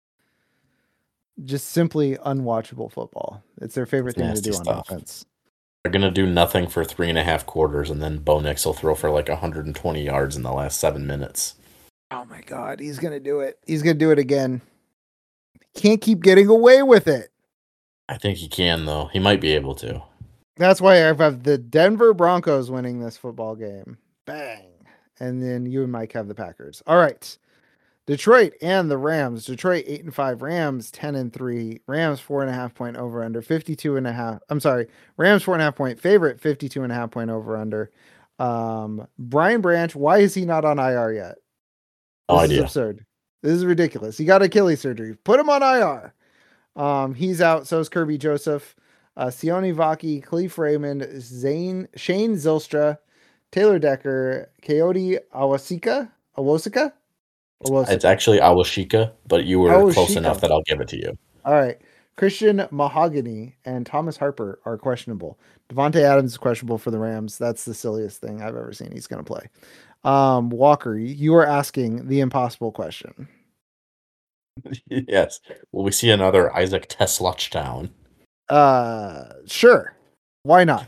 A: Just simply unwatchable football. It's their favorite
B: It's
A: thing to
B: nasty
A: do on
B: stuff.
A: offense.
B: They're going to do nothing for three and a half quarters, and then Bo Nix will throw for like one hundred twenty yards in the last seven minutes.
A: Oh my god, he's gonna do it. He's gonna do it again. Can't keep getting away with it.
B: I think he can, though. He might be able to.
A: That's why I have the Denver Broncos winning this football game. Bang. And then you and Mike have the Packers. All right. Detroit and the Rams. Detroit eight and five, Rams ten and three, Rams four and a half point over under, fifty-two and a half. I'm sorry, Rams four and a half point favorite, fifty-two and a half point over under. Um, Brian Branch, why is he not on I R yet?
B: No
A: This is
B: idea.
A: absurd. This is ridiculous. He got Achilles surgery. Put him on I R. Um, he's out. So is Kirby Joseph, uh, Sione Vaki, Khalif Raymond, Zane, Shane Zilstra, Taylor Decker, Coyote Awasika, Awosika.
B: It's actually Awashika, but you were close enough
A: Awashika.
B: that I'll give it to you.
A: All right. Christian Mahogany and Thomas Harper are questionable. Devontae Adams is questionable for the Rams. That's the silliest thing I've ever seen. He's going to play. Um, Walker, you are asking the impossible question.
B: Yes. Will we see another Isaac Tesluchtown?
A: Uh, sure. Why not?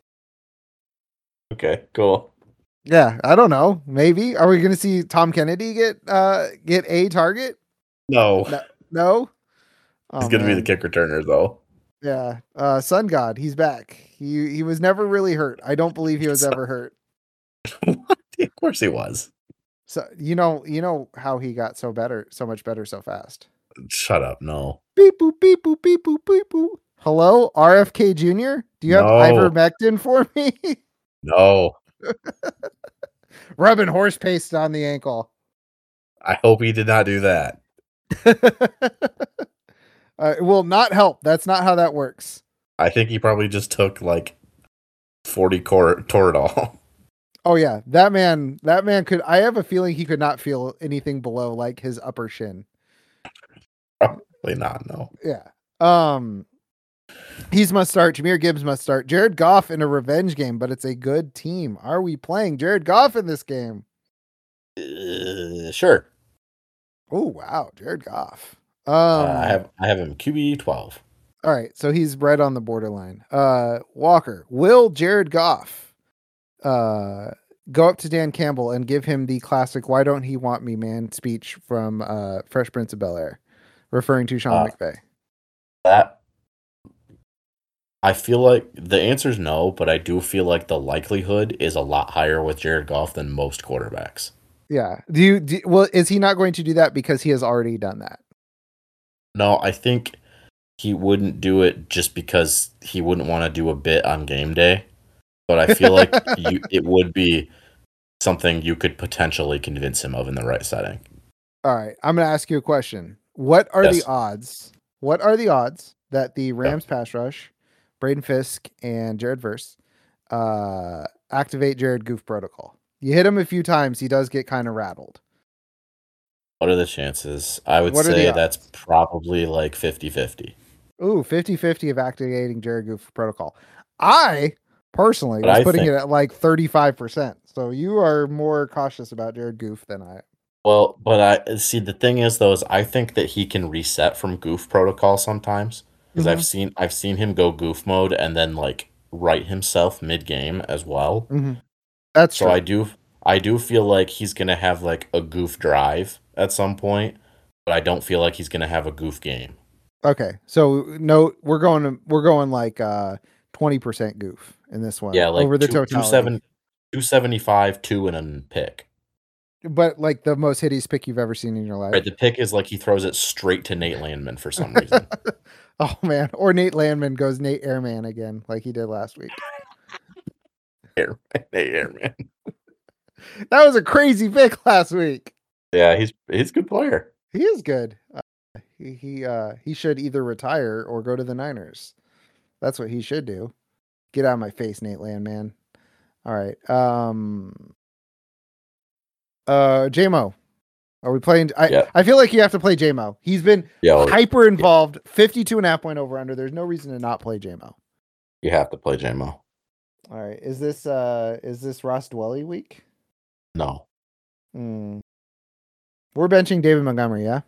B: Okay, cool.
A: Yeah, I don't know. Maybe. Are we going to see Tom Kennedy get uh get a target?
B: No.
A: No. No? Oh,
B: He's going to be the
A: man.
B: kick returner, though.
A: Yeah. Uh, Sun God, he's back. He he was never really hurt. I don't believe he was
B: So-
A: ever hurt.
B: What? Of course he was.
A: So you know, you know how he got so better, so much better so fast.
B: Shut up. No.
A: Beep boop beep boop beep boop beep boop. Hello, R F K Junior Do you have
B: No.
A: ivermectin for me?
B: No.
A: Rubbing horse paste on the ankle.
B: I hope he did not do that.
A: uh, it will not help. That's not how that works.
B: I think he probably just took like forty cor- Toradol.
A: Oh yeah, that man. That man could. I have a feeling he could not feel anything below like his upper shin.
B: Probably not. No.
A: Yeah. Um. He's must start. Jahmyr Gibbs must start. Jared Goff in a revenge game, but it's a good team. Are we playing Jared Goff in this game?
B: Uh, sure.
A: Oh wow, Jared Goff. Um,
B: uh, I have I have him Q B twelve.
A: All right, so he's right on the borderline. Uh, Walker, will Jared Goff uh, go up to Dan Campbell and give him the classic "Why don't he want me, man?" speech from uh, Fresh Prince of Bel-Air, referring to Sean
B: Uh,
A: McVay?
B: That I feel like the answer is no, but I do feel like the likelihood is a lot higher with Jared Goff than most quarterbacks.
A: Yeah. Do you? Do, well, is he not going to do that because he has already done that?
B: No, I think he wouldn't do it just because he wouldn't want to do a bit on game day. But I feel like you, it would be something you could potentially convince him of in the right setting.
A: All right, I'm going to ask you a question. What are
B: Yes.
A: the odds? What are the odds that the Rams yeah. pass rush, Braden Fisk and Jared Verse, uh, activate Jared Goof protocol? You hit him a few times, he does get kind of rattled.
B: What are the chances? I would
A: What are the
B: say that's
A: odds?
B: probably like fifty-fifty.
A: Ooh, fifty-fifty of activating Jared Goof protocol. I personally
B: But
A: was
B: I
A: putting
B: think,
A: it at like thirty-five percent. So you are more cautious about Jared Goof than I am.
B: well, but I see the thing is though is I think that he can reset from goof protocol sometimes because
A: Mm-hmm.
B: I've seen I've seen him go goof mode and then like right himself mid game as well.
A: Mm-hmm. That's
B: So I
A: true.
B: do I do feel like he's gonna have like a goof drive at some point, but I don't feel like he's gonna have a goof game.
A: Okay. So no, we're going we're going like uh twenty percent Goof in this one
B: Yeah,
A: over
B: like
A: the
B: two two
A: totality.
B: seven two seventy five, two and a pick.
A: But like the most hideous pick you've ever seen in your
B: Right,
A: life.
B: the pick is like he throws it straight to Nate Landman for some reason.
A: Oh man. Or Nate Landman goes Nate Airman again, like he did last week.
B: Airman, Nate Airman.
A: That was a crazy pick last week.
B: Yeah, he's he's a good player.
A: He is good. Uh, he he uh he should either retire or go to the Niners. That's what he should do. Get out of my face, Nate Landman. All right. Um uh J-Mo. Are we playing? I,
B: Yeah,
A: I feel like you have to play J-Mo. He's been
B: yeah,
A: hyper involved, fifty-two and a half point over under. There's no reason to not play J-Mo.
B: you have to play J M O.
A: All right. Is this uh is this Ross Dwelly week?
B: No.
A: Hmm. We're benching David Montgomery, yeah?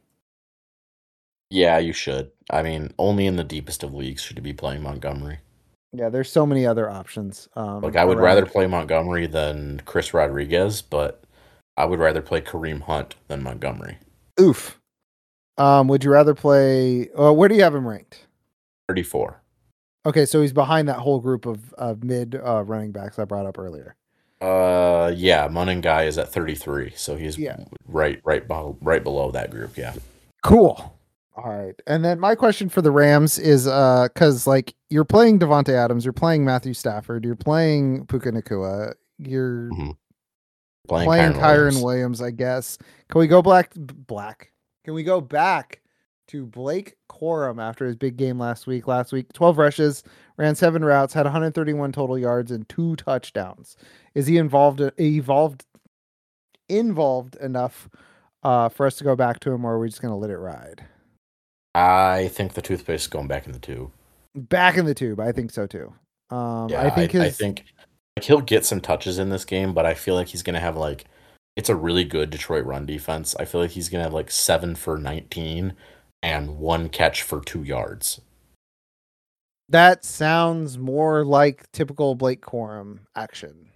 B: Yeah, you should. I mean, only in the deepest of leagues should you be playing Montgomery.
A: Yeah, there's so many other options. Um
B: Like I would rather
A: around.
B: play Montgomery than Chris Rodriguez, but I would rather play Kareem Hunt than Montgomery.
A: Oof. Um, would you rather play uh, where do you have him ranked?
B: thirty-four.
A: Okay, so he's behind that whole group of, of mid uh, running backs I brought up earlier.
B: Uh, yeah, Munning guy is at thirty-three, so he's
A: Yeah.
B: right, right, be- right below that group. Yeah.
A: Cool. All right. And then my question for the Rams is uh cuz like you're playing Devontae Adams, you're playing Matthew Stafford, you're playing Puka Nakua, you're
B: Mm-hmm. Playing,
A: playing
B: Kyren
A: Kyron
B: Williams.
A: Williams, I guess. Can we go black black? Can we go back to Blake Corum after his big game last week? Last week, twelve rushes, ran seven routes, had one hundred thirty-one total yards and two touchdowns. Is he involved evolved involved enough uh, for us to go back to him, or are we just going to let it ride?
B: I think the toothpaste is going back in the tube.
A: Back in the tube, I think so too. Um,
B: Yeah,
A: I think
B: I, I
A: his
B: think like he'll get some touches in this game, but I feel like he's gonna have like it's a really good Detroit run defense. I feel like he's gonna have like seven for nineteen and one catch for two yards.
A: that sounds more like typical Blake Corum action.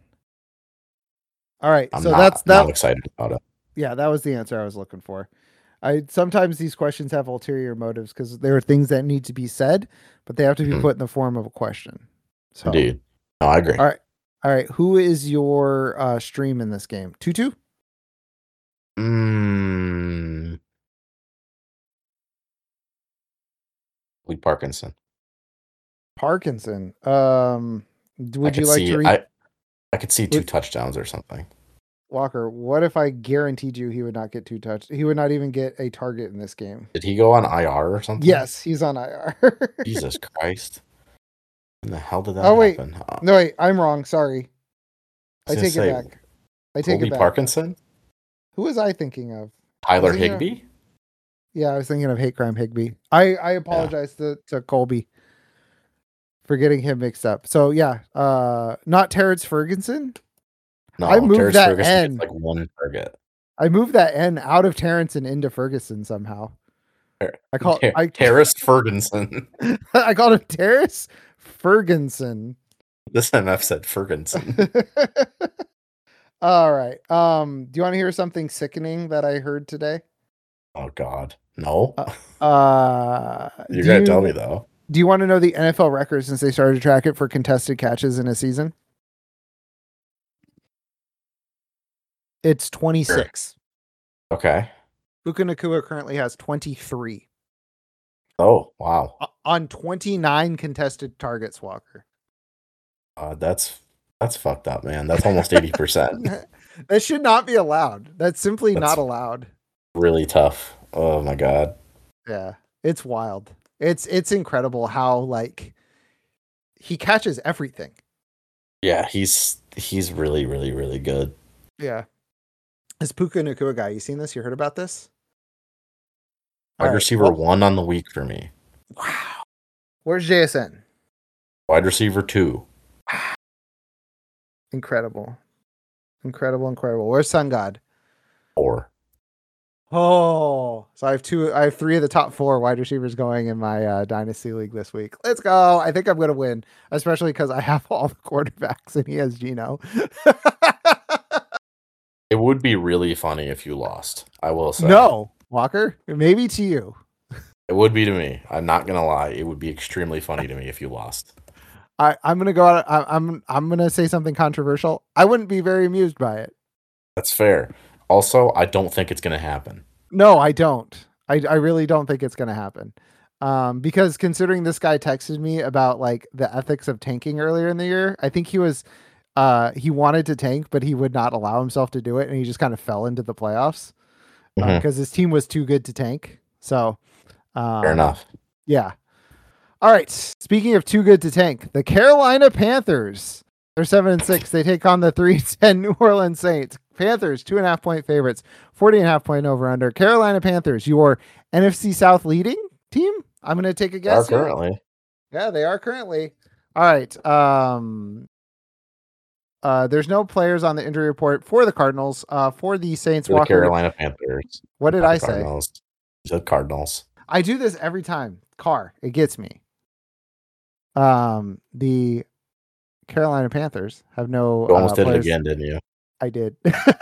A: All right,
B: I'm
A: so
B: not
A: that's that.
B: not excited about it.
A: Yeah, that was the answer I was looking for. I sometimes these questions have ulterior motives because there are things that need to be said, but they have to be
B: Mhm.
A: put in the form of a question. So,
B: Indeed. No, I agree.
A: all right, all right. Who is your uh, stream in this game? Tutu?
B: Mm, Lee Parkinson.
A: Parkinson. Um,
B: I
A: would
B: could
A: you like
B: see
A: to read
B: I I could see two
A: would,
B: touchdowns or something.
A: Walker? What if I guaranteed you he would not get two touch? He would not even get a target in this game.
B: Did he go on I R or something?
A: Yes, he's on I R.
B: Jesus Christ. When the hell did that
A: Oh wait,
B: happen? Uh,
A: no wait, I'm wrong. Sorry,
B: I
A: I
B: was gonna
A: take
B: say,
A: it back. I take
B: Colby
A: it back.
B: Parkinson?
A: Who was I thinking of?
B: Tyler
A: Was he, uh,
B: Higbee?
A: Yeah, I was thinking of Hate Crime Higby. I I apologize to, to Colby for getting him mixed up. So yeah, uh, not Terrence Ferguson.
B: No,
A: I moved
B: Terrence
A: that
B: Ferguson
A: N.
B: gets like one target.
A: I moved that N out of Terrence and into Ferguson somehow. I call
B: Ter-
A: I
B: Terrace Ferguson.
A: I called him Terrace Ferguson.
B: This M F said Ferguson.
A: All right. Um, do you want to hear something sickening that I heard today?
B: Oh God, no.
A: Uh, uh
B: you
A: do
B: gotta
A: you,
B: tell me though.
A: Do you want to know the N F L record since they started to track it for contested catches in a season? It's twenty-six.
B: Okay.
A: Puka Nakua currently has twenty-three.
B: Oh wow.
A: On twenty-nine contested targets, Walker.
B: Uh, that's that's fucked up, man. That's almost eighty percent.
A: That should not be allowed. That's simply
B: That's
A: not allowed.
B: really tough. Oh my God.
A: Yeah, it's wild. It's it's incredible how like he catches everything.
B: Yeah, he's he's really really really good.
A: Yeah. This Puka Nakua guy, you seen this? You heard about this?
B: Wide
A: right.
B: receiver
A: Well,
B: one on the week for me.
A: wow. Where's J S N?
B: Wide receiver two.
A: Incredible. Incredible, incredible. Where's Sun God?
B: Four.
A: Oh, so I have two, I have three of the top four wide receivers going in my uh, dynasty league this week. Let's go. I think I'm going to win, especially because I have all the quarterbacks and he has Geno.
B: It would be really funny if you lost. I will say.
A: No, Walker, maybe to you.
B: It would be to me. I'm not gonna lie. It would be extremely funny to me if you lost. I,
A: I'm gonna go out. I, I'm I'm gonna say something controversial. I wouldn't be very amused by it.
B: That's fair. Also, I don't think it's gonna happen.
A: No, I don't. I I really don't think it's gonna happen. Um, because considering this guy texted me about like the ethics of tanking earlier in the year, I think he was, uh, he wanted to tank, but he would not allow himself to do it, and he just kind of fell into the playoffs because
B: Mhm.
A: uh, his team was too good to tank. So, um,
B: Fair enough.
A: Yeah. All right. Speaking of too good to tank, the Carolina Panthers. They're seven and six. They take on the three ten New Orleans Saints. Panthers, two and a half point favorites, forty and a half point over under. Carolina Panthers, your N F C South leading team. I'm going to take a
B: They are
A: guess. here.
B: currently.
A: Yeah, they are currently. All right. Um, uh, there's no players on the injury report for the Cardinals. Uh, for the Saints,
B: For the
A: Walker.
B: Carolina Panthers.
A: What did
B: Not
A: I
B: the
A: say?
B: Cardinals. You said Cardinals.
A: I do this every time. Car, it gets me. Um, the Carolina Panthers have no.
B: You almost
A: uh,
B: did
A: players.
B: it again, didn't you?
A: I did.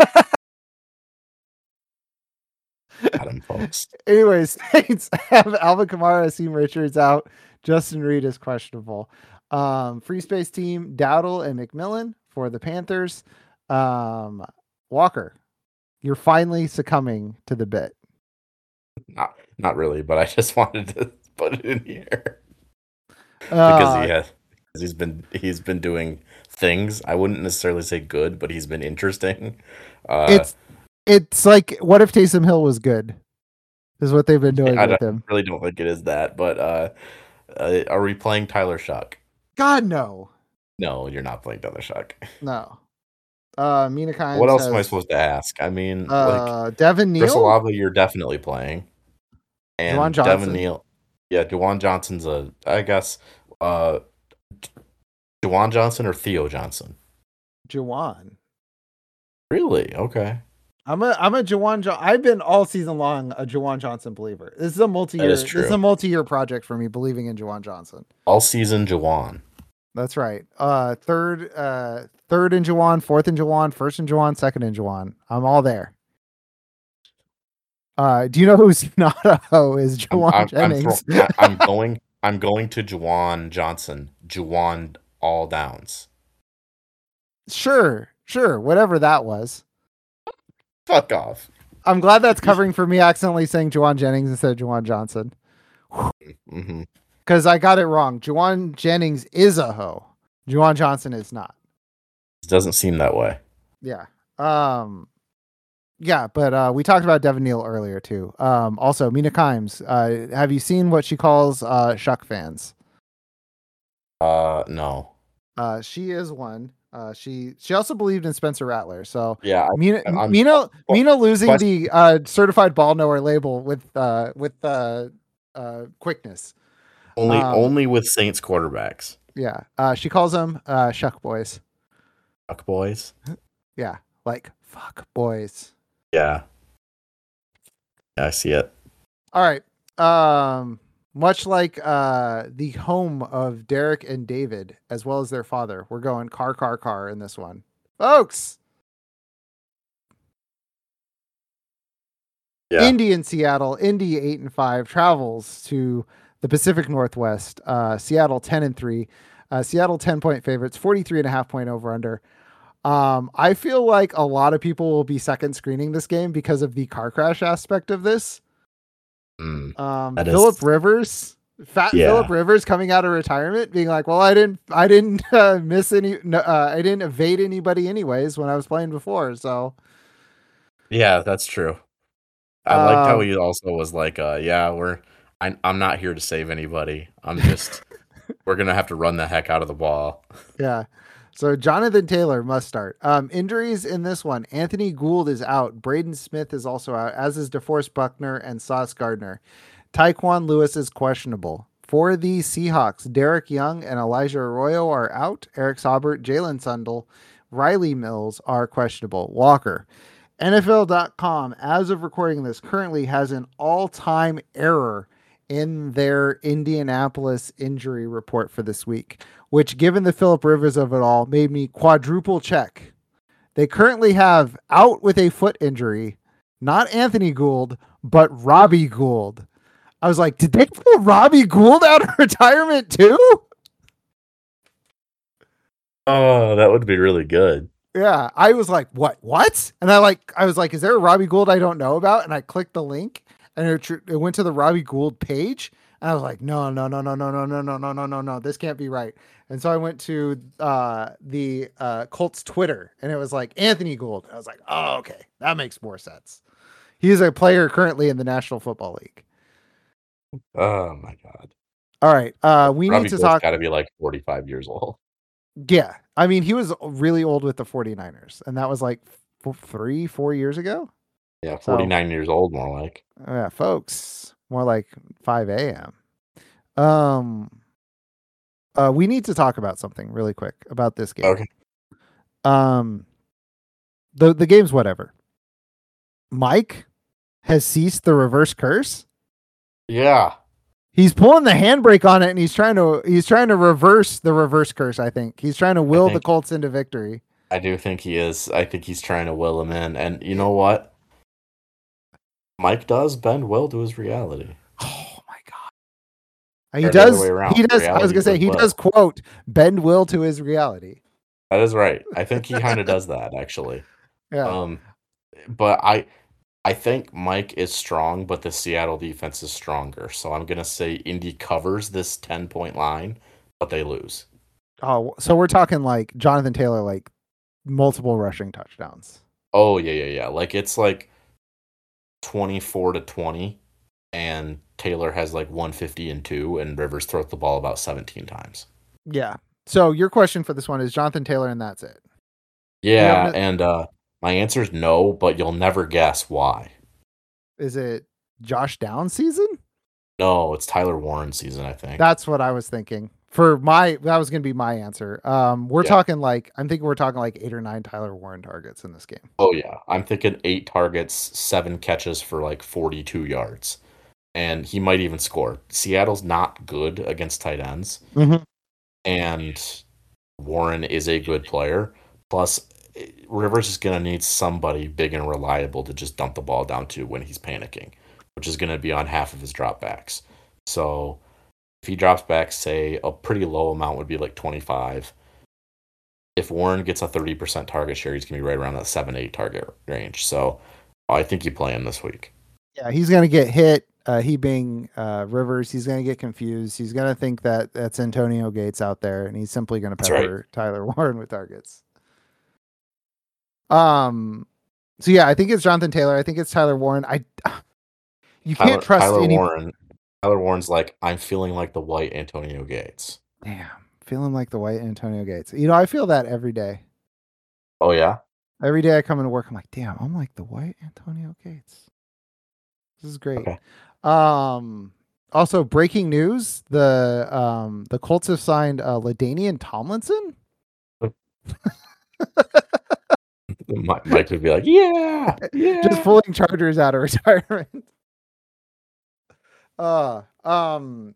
B: Got him, folks.
A: Anyways, Saints have Alvin Kamara, Asim Richards out. Justin Reed is questionable. Um, free space team, Dowdle and McMillan for the Panthers. Um, Walker, you're finally succumbing to the bit.
B: Not, not really, but I just wanted to put it in here
A: Uh,
B: because he has. He's been he's been doing things. I wouldn't necessarily say good, but he's been interesting. Uh,
A: it's it's like, what if Taysom Hill was good? Is what they've been doing
B: I
A: with
B: don't,
A: him.
B: really don't think it is that. But uh, uh, are we playing Tyler Shuck?
A: God, no,
B: No, you're not playing Tyler Shuck.
A: no. Uh, Mina Kimes
B: What else
A: has,
B: am I supposed to ask? I mean,
A: uh,
B: like
A: Devin
B: Chris
A: Neal,
B: Olave, you're definitely playing, and
A: Juwan
B: Devin
A: Johnson.
B: Neal. Yeah, Juwan Johnson's a. I guess. Uh, Juwan Johnson or Theo Johnson?
A: Juwan.
B: Really? Okay.
A: I'm a I'm a Juwan. Jo- I've been all season long a Juwan Johnson believer. This is a multi-year.
B: That is
A: This
B: true.
A: is a multi-year project for me, believing in Juwan Johnson.
B: All season Juwan.
A: That's right. Uh, third, uh, third in Juwan, fourth in Juwan, first in Juwan, second in Juwan. I'm all there. Uh, do you know who's not a hoe? Is Juwan
B: I'm, I'm,
A: Jennings?
B: I'm, I'm going. I'm going to Juwan Johnson. Juwan all downs.
A: Sure, sure, whatever that was.
B: Fuck off.
A: I'm glad that's covering for me accidentally saying Juwan Jennings instead of Juwan Johnson.
B: Mm-hmm.
A: Because I got it wrong. Juwan Jennings is a hoe. Juwan Johnson is not.
B: It doesn't seem that way.
A: Yeah. Um, yeah, but uh, we talked about Devin Neal earlier too. Um, also, Mina Kimes. Uh, have you seen what she calls uh, Shuck fans?
B: Uh, no.
A: Uh, she is one. Uh, she she also believed in Spencer Rattler. So
B: Yeah,
A: Mina
B: I'm-
A: Mina Mina losing
B: question-
A: the uh, certified ball knower label with uh, with uh, uh, quickness.
B: only
A: um,
B: only with Saints quarterbacks.
A: Yeah. Uh, she calls them uh, Shuck boys.
B: Fuck boys.
A: Yeah, like fuck boys.
B: Yeah. Yeah, I see it.
A: All right. Um, much like uh, the home of Derek and David, as well as their father, we're going car, car, car in this one, folks.
B: Yeah.
A: Indy and Seattle. Indy eight and five travels to the Pacific Northwest. Uh, Seattle ten and three. Uh, Seattle ten point favorites, forty-three and a half point over under. Um, I feel like a lot of people will be second screening this game because of the car crash aspect of this.
B: Mm.
A: Um,
B: That
A: Philip
B: is-
A: Rivers, fat
B: Yeah.
A: Philip Rivers coming out of retirement, being like, "Well, I didn't, I didn't uh, miss any, no, uh, I didn't evade anybody anyways when I was playing before." So
B: Yeah, that's true. I liked how
A: Um,
B: he also was like, uh, yeah, we're I, I'm not here to save anybody. I'm just we're gonna have to run the heck out of the ball.
A: yeah. So Jonathan Taylor must start. Um, injuries in this one. Anthony Gould is out. Braden Smith is also out, as is DeForest Buckner and Sauce Gardner. Tyquan Lewis is questionable. For the Seahawks, Derek Young and Elijah Arroyo are out. Eric Saubert, Jalen Sundle, Riley Mills are questionable. Walker. N F L dot com, as of recording this, currently has an all-time error in their Indianapolis injury report for this week, which, given the Phillip Rivers of it all, made me quadruple check. They currently have out with a foot injury, not Anthony Gould, but Robbie Gould. I was like, did they pull Robbie Gould out of retirement too?
B: Oh, that would be really good.
A: Yeah, I was like, what, what? And I like, I was like, is there a Robbie Gould I don't know about? And I clicked the link and it, it went to the Robbie Gould page. And I was like, no, no, no, no, no, no, no, no, no, no, no, no. This can't be right. And so I went to uh, the uh, Colts Twitter and it was like Anthony Gould. I was like, oh, okay. That makes more sense. He is a player currently in the National Football League.
B: Oh my God.
A: All right. Uh, we
B: Robbie
A: need to
B: Gould's
A: talk.
B: Got to be like forty-five years old.
A: Yeah. I mean, he was really old with the 49ers and that was like f- three, four years ago.
B: Yeah. forty-nine so, years old, more like.
A: Yeah, folks, more like five a.m. Um, uh, we need to talk about something really quick about this game.
B: Okay.
A: Um, the the game's whatever. Mike has ceased the reverse curse.
B: Yeah. He's
A: pulling the handbrake on it, and he's trying to he's trying to reverse the reverse curse. I think he's trying to will the Colts into victory.
B: I do think he is. I think he's trying to will him in, and you know what? Mike does bend will to his reality.
A: Oh my God! He or does. He does. Reality I was gonna say he will. does quote bend will to his reality.
B: That is right. I think he kind of does that actually.
A: Yeah.
B: Um, but I. I think Mike is strong, but the Seattle defense is stronger. So I'm going to say Indy covers this ten-point line, but they lose.
A: Oh, so we're talking like Jonathan Taylor, like multiple rushing touchdowns.
B: Oh, yeah, yeah, yeah. Like it's like twenty-four to twenty, and Taylor has like one fifty and two, and Rivers throws the ball about seventeen times.
A: Yeah. So your question for this one is Jonathan Taylor, and that's it.
B: Yeah, no- and uh, my answer is no, but you'll never guess why.
A: Is it Josh Downs season?
B: No, it's Tyler Warren season, I think.
A: That's what I was thinking. For my, that was going to be my answer. Um, we're yeah. talking like, I'm thinking we're talking like eight or nine Tyler Warren targets in this game.
B: Oh, yeah. I'm thinking eight targets, seven catches for like forty-two yards. And he might even score. Seattle's not good against tight ends.
A: Mm-hmm.
B: And Warren is a good player. Plus, Rivers is going to need somebody big and reliable to just dump the ball down to when he's panicking, which is going to be on half of his dropbacks. So if he drops back, say, a pretty low amount would be like twenty-five. If Warren gets a thirty percent target share, he's going to be right around that seven eight target range. So I think you play him this week.
A: Yeah, he's going to get hit. Uh, he being uh, Rivers, he's going to get confused. He's going to think that that's Antonio Gates out there, and he's simply going to pepper right. Tyler Warren with targets. Um, so yeah, I think it's Jonathan Taylor. I think it's Tyler Warren. I you
B: Tyler,
A: can't trust
B: Tyler
A: any...
B: Warren. Tyler Warren's like, I'm feeling like the white Antonio Gates.
A: Damn, feeling like the white Antonio Gates. You know, I feel that every day.
B: Oh yeah.
A: Every day I come into work, I'm like, damn, I'm like the white Antonio Gates. This is great.
B: Okay.
A: Um. Also, breaking news: the um the Colts have signed uh, LaDainian Tomlinson.
B: Mike would be like, yeah, yeah.
A: Just pulling Chargers out of retirement. Uh, um,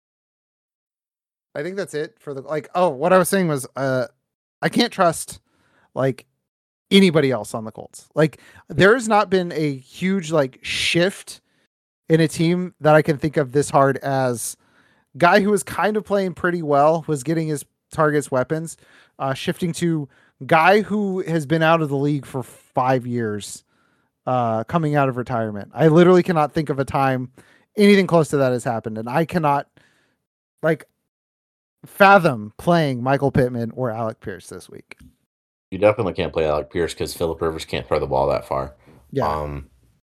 A: I think that's it for the, like, oh, what I was saying was, uh, I can't trust, like, anybody else on the Colts. Like, there's not been a huge, like, shift in a team that I can think of this hard as guy who was kind of playing pretty well, was getting his targets weapons, uh, shifting to guy who has been out of the league for five years, uh, coming out of retirement. I literally cannot think of a time anything close to that has happened. And I cannot like fathom playing Michael Pittman or Alec Pierce this week.
B: You definitely can't play Alec Pierce because Phillip Rivers can't throw the ball that far.
A: Yeah.
B: Um,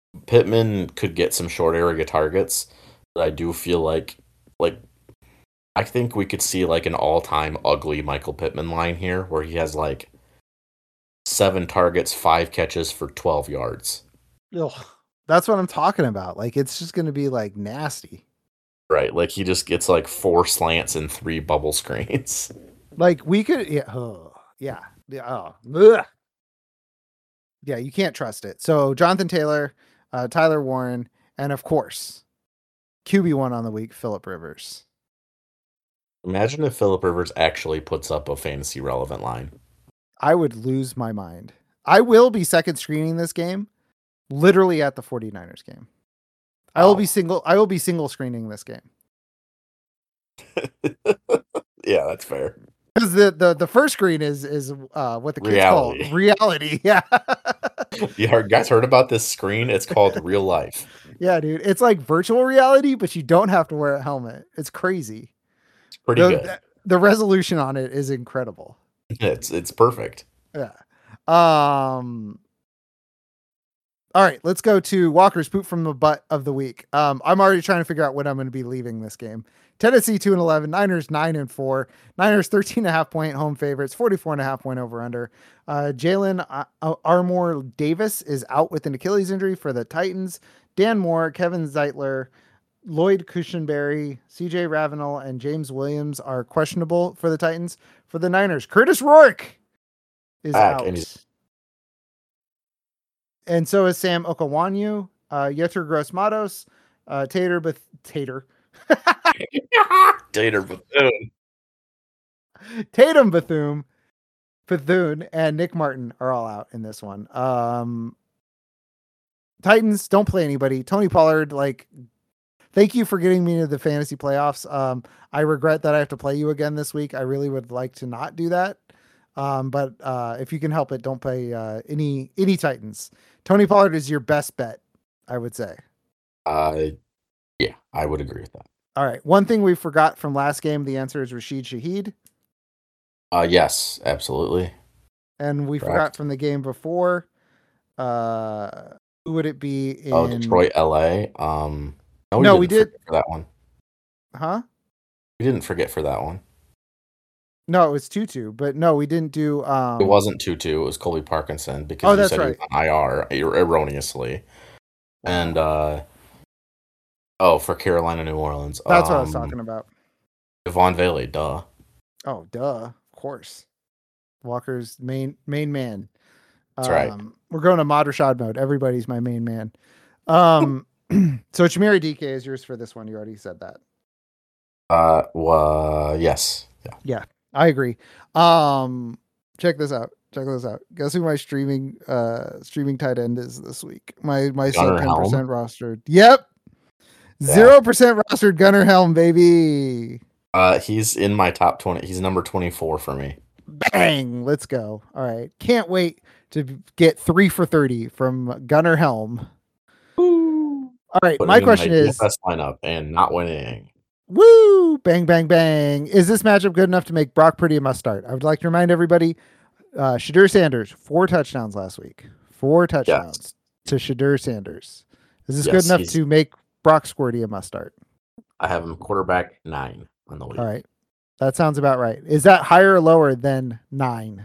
B: Pittman could get some short area targets, but I do feel like, like, I think we could see like an all-time ugly Michael Pittman line here, where he has like seven targets, five catches for twelve yards.
A: Ugh, that's what I'm talking about. Like, it's just going to be like nasty.
B: Right, like he just gets like four slants and three bubble screens.
A: Like we could, yeah, oh, yeah, yeah, oh, ugh. Yeah. You can't trust it. So Jonathan Taylor, uh, Tyler Warren, and of course, Q B one on the week, Phillip Rivers.
B: Imagine if Phillip Rivers actually puts up a fantasy relevant line.
A: I would lose my mind. I will be second screening this game, literally at the 49ers game. I will
B: Oh.
A: be single. I will be single screening this game.
B: Yeah, that's fair.
A: Because the, the the first screen is is uh, what the kids
B: Reality.
A: call reality. Yeah.
B: You heard, guys heard about this screen? It's called real life.
A: Yeah, dude. It's like virtual reality, but you don't have to wear a helmet. It's crazy.
B: It's pretty
A: the,
B: good.
A: The, the resolution on it is incredible.
B: It's it's perfect.
A: Yeah. Um. All right, let's go to Walker's poop from the butt of the week. Um, I'm already trying to figure out when I'm going to be leaving this game. Tennessee two and eleven, Niners nine and four, Niners thirteen and a half point home favorites, forty-four and a half point over under. Uh, Jalen uh, Armour Davis is out with an Achilles injury for the Titans. Dan Moore, Kevin Zeitler, Lloyd Cushenberry, C J Ravenel, and James Williams are questionable for the Titans. For the Niners, Curtis Rourke is
B: Back,
A: out.
B: and he's-
A: And so is Sam Okawanyu, uh, Yetur Gross-Matos, uh, Tater, Beth- Tater,
B: Tater Bethune.
A: Tatum Bethune, Bethune, and Nick Martin are all out in this one. Um, Titans don't play anybody. Tony Pollard, like, thank you for getting me to the fantasy playoffs. Um, I regret that I have to play you again this week. I really would like to not do that. Um, but uh, if you can help it, don't play uh, any any Titans. Tony Pollard is your best bet, I would say.
B: Uh, yeah, I would agree with that.
A: All right. One thing we forgot from last game, the answer is Rashid Shaheed.
B: Uh, yes, absolutely.
A: And we
B: Correct.
A: forgot from the game before. Uh, who would it be in?
B: Oh, Detroit, L A. Um, no, we,
A: No,
B: didn't
A: we did-
B: forget for that one.
A: Huh?
B: We didn't forget for that one.
A: No, it was two two, but no, we didn't do. Um,
B: It wasn't two two. It was Colby Parkinson because
A: Oh,
B: you
A: that's
B: said
A: right.
B: he was on I R er- erroneously. And uh, oh, for Carolina, New Orleans.
A: That's what I was
B: um,
A: talking about.
B: Devon Valley, duh.
A: Oh, duh. Of course. Walker's main main man.
B: That's right.
A: Um, we're going to Mod Rashad mode. Everybody's my main man. Um, so Chamiri D K is yours for this one. You already said that.
B: Uh, well, yes. Yeah.
A: I agree. Um, check this out. Check this out. Guess who my streaming uh streaming tight end is this week? My my sub
B: Gunnar
A: ten
B: Helm?
A: percent rostered. Yep.
B: Yeah.
A: Zero percent rostered Gunnar Helm, baby.
B: Uh, he's in my top twenty. He's number twenty-four for me.
A: Bang. Let's go. All right. Can't wait to get three for thirty from Gunnar Helm. All right.
B: Putting
A: My
B: in
A: question is
B: D F S lineup and not winning.
A: woo, bang, bang, bang. Is this matchup good enough to make Brock Purdy a must start? I would like to remind everybody, uh, Shadur Sanders, four touchdowns last week. Four touchdowns to Shadur Sanders. Is this
B: Yes,
A: good enough
B: he's-
A: to make Brock Squirty a must start?
B: I have him quarterback nine on the week.
A: All right. That sounds about right. Is that higher or lower than nine?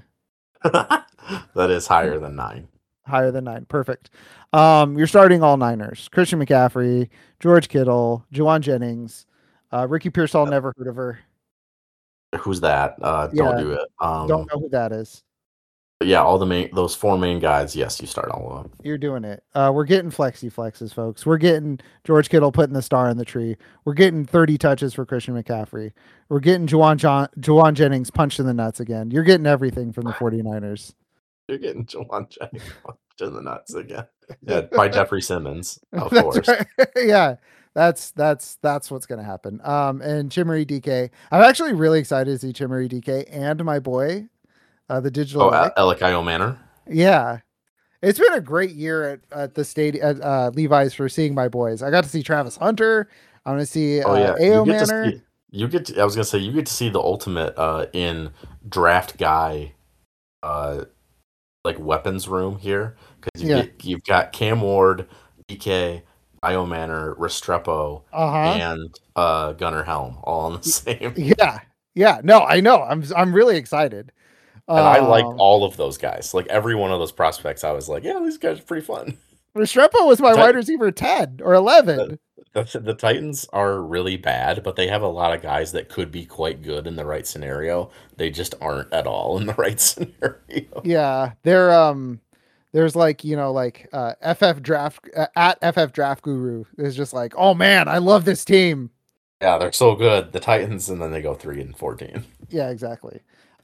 B: That is higher than nine.
A: Higher than nine. Perfect. Um, you're starting all Niners. Christian McCaffrey, George Kittle, Juwan Jennings, uh, Ricky Pearsall, never heard of her.
B: Who's that? Uh,
A: Yeah.
B: Don't do it. Um,
A: Don't know who that is.
B: but yeah, all the main, those four main guys. Yes, you start all of them.
A: You're doing it. Uh, we're getting flexi flexes, folks. We're getting George Kittle putting the star in the tree. We're getting thirty touches for Christian McCaffrey. We're getting Juwan, John, Juwan Jennings punched in the nuts again. You're getting everything from the 49ers.
B: You're getting Juwan Jennings punched in the nuts again. Yeah, by Jeffrey Simmons, of
A: That's
B: course.
A: right. Yeah, that's that's that's what's gonna happen. Um, and Chimmery D K. I'm actually really excited to see Chimmery D K and my boy, uh, the digital.
B: Oh,
A: Lick.
B: uh, Elikayo Manor.
A: Yeah, it's been a great year at, at the stadium at uh, Levi's for seeing my boys. I got to see Travis Hunter. I'm gonna see uh,
B: Oh yeah,
A: A O
B: you get to
A: Manor.
B: see. You get. To, I was gonna say you get to see the ultimate uh, in draft guy, uh, like weapons room here because you
A: Yeah.
B: get, you've got Cam Ward, D K, Io Manor, Restrepo,
A: Uh-huh.
B: and uh, Gunnar Helm all on the same.
A: Yeah. Yeah. No, I know. I'm I'm really excited.
B: And I liked
A: Um
B: all of those guys. Like every one of those prospects, I was like, yeah, these guys are pretty fun.
A: Restrepo was my wide
B: Tit-
A: receiver ten or
B: The,
A: eleven.
B: the, the Titans are really bad, but they have a lot of guys that could be quite good in the right scenario. They just aren't at all in the right scenario.
A: Yeah. They're um there's like, you know, like uh F F draft uh, at F F draft guru is just like, "Oh man, I love this team."
B: Yeah, they're so good. The Titans, and then they go three and fourteen.
A: Yeah, exactly.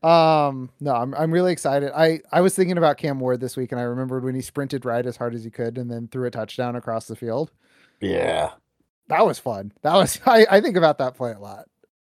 A: Um, no, I'm I'm really excited. I I was thinking about Cam Ward this week, and I remembered when he sprinted right as hard as he could, and then threw a touchdown across the field.
B: Yeah,
A: That was fun. That was I I think about that play a lot.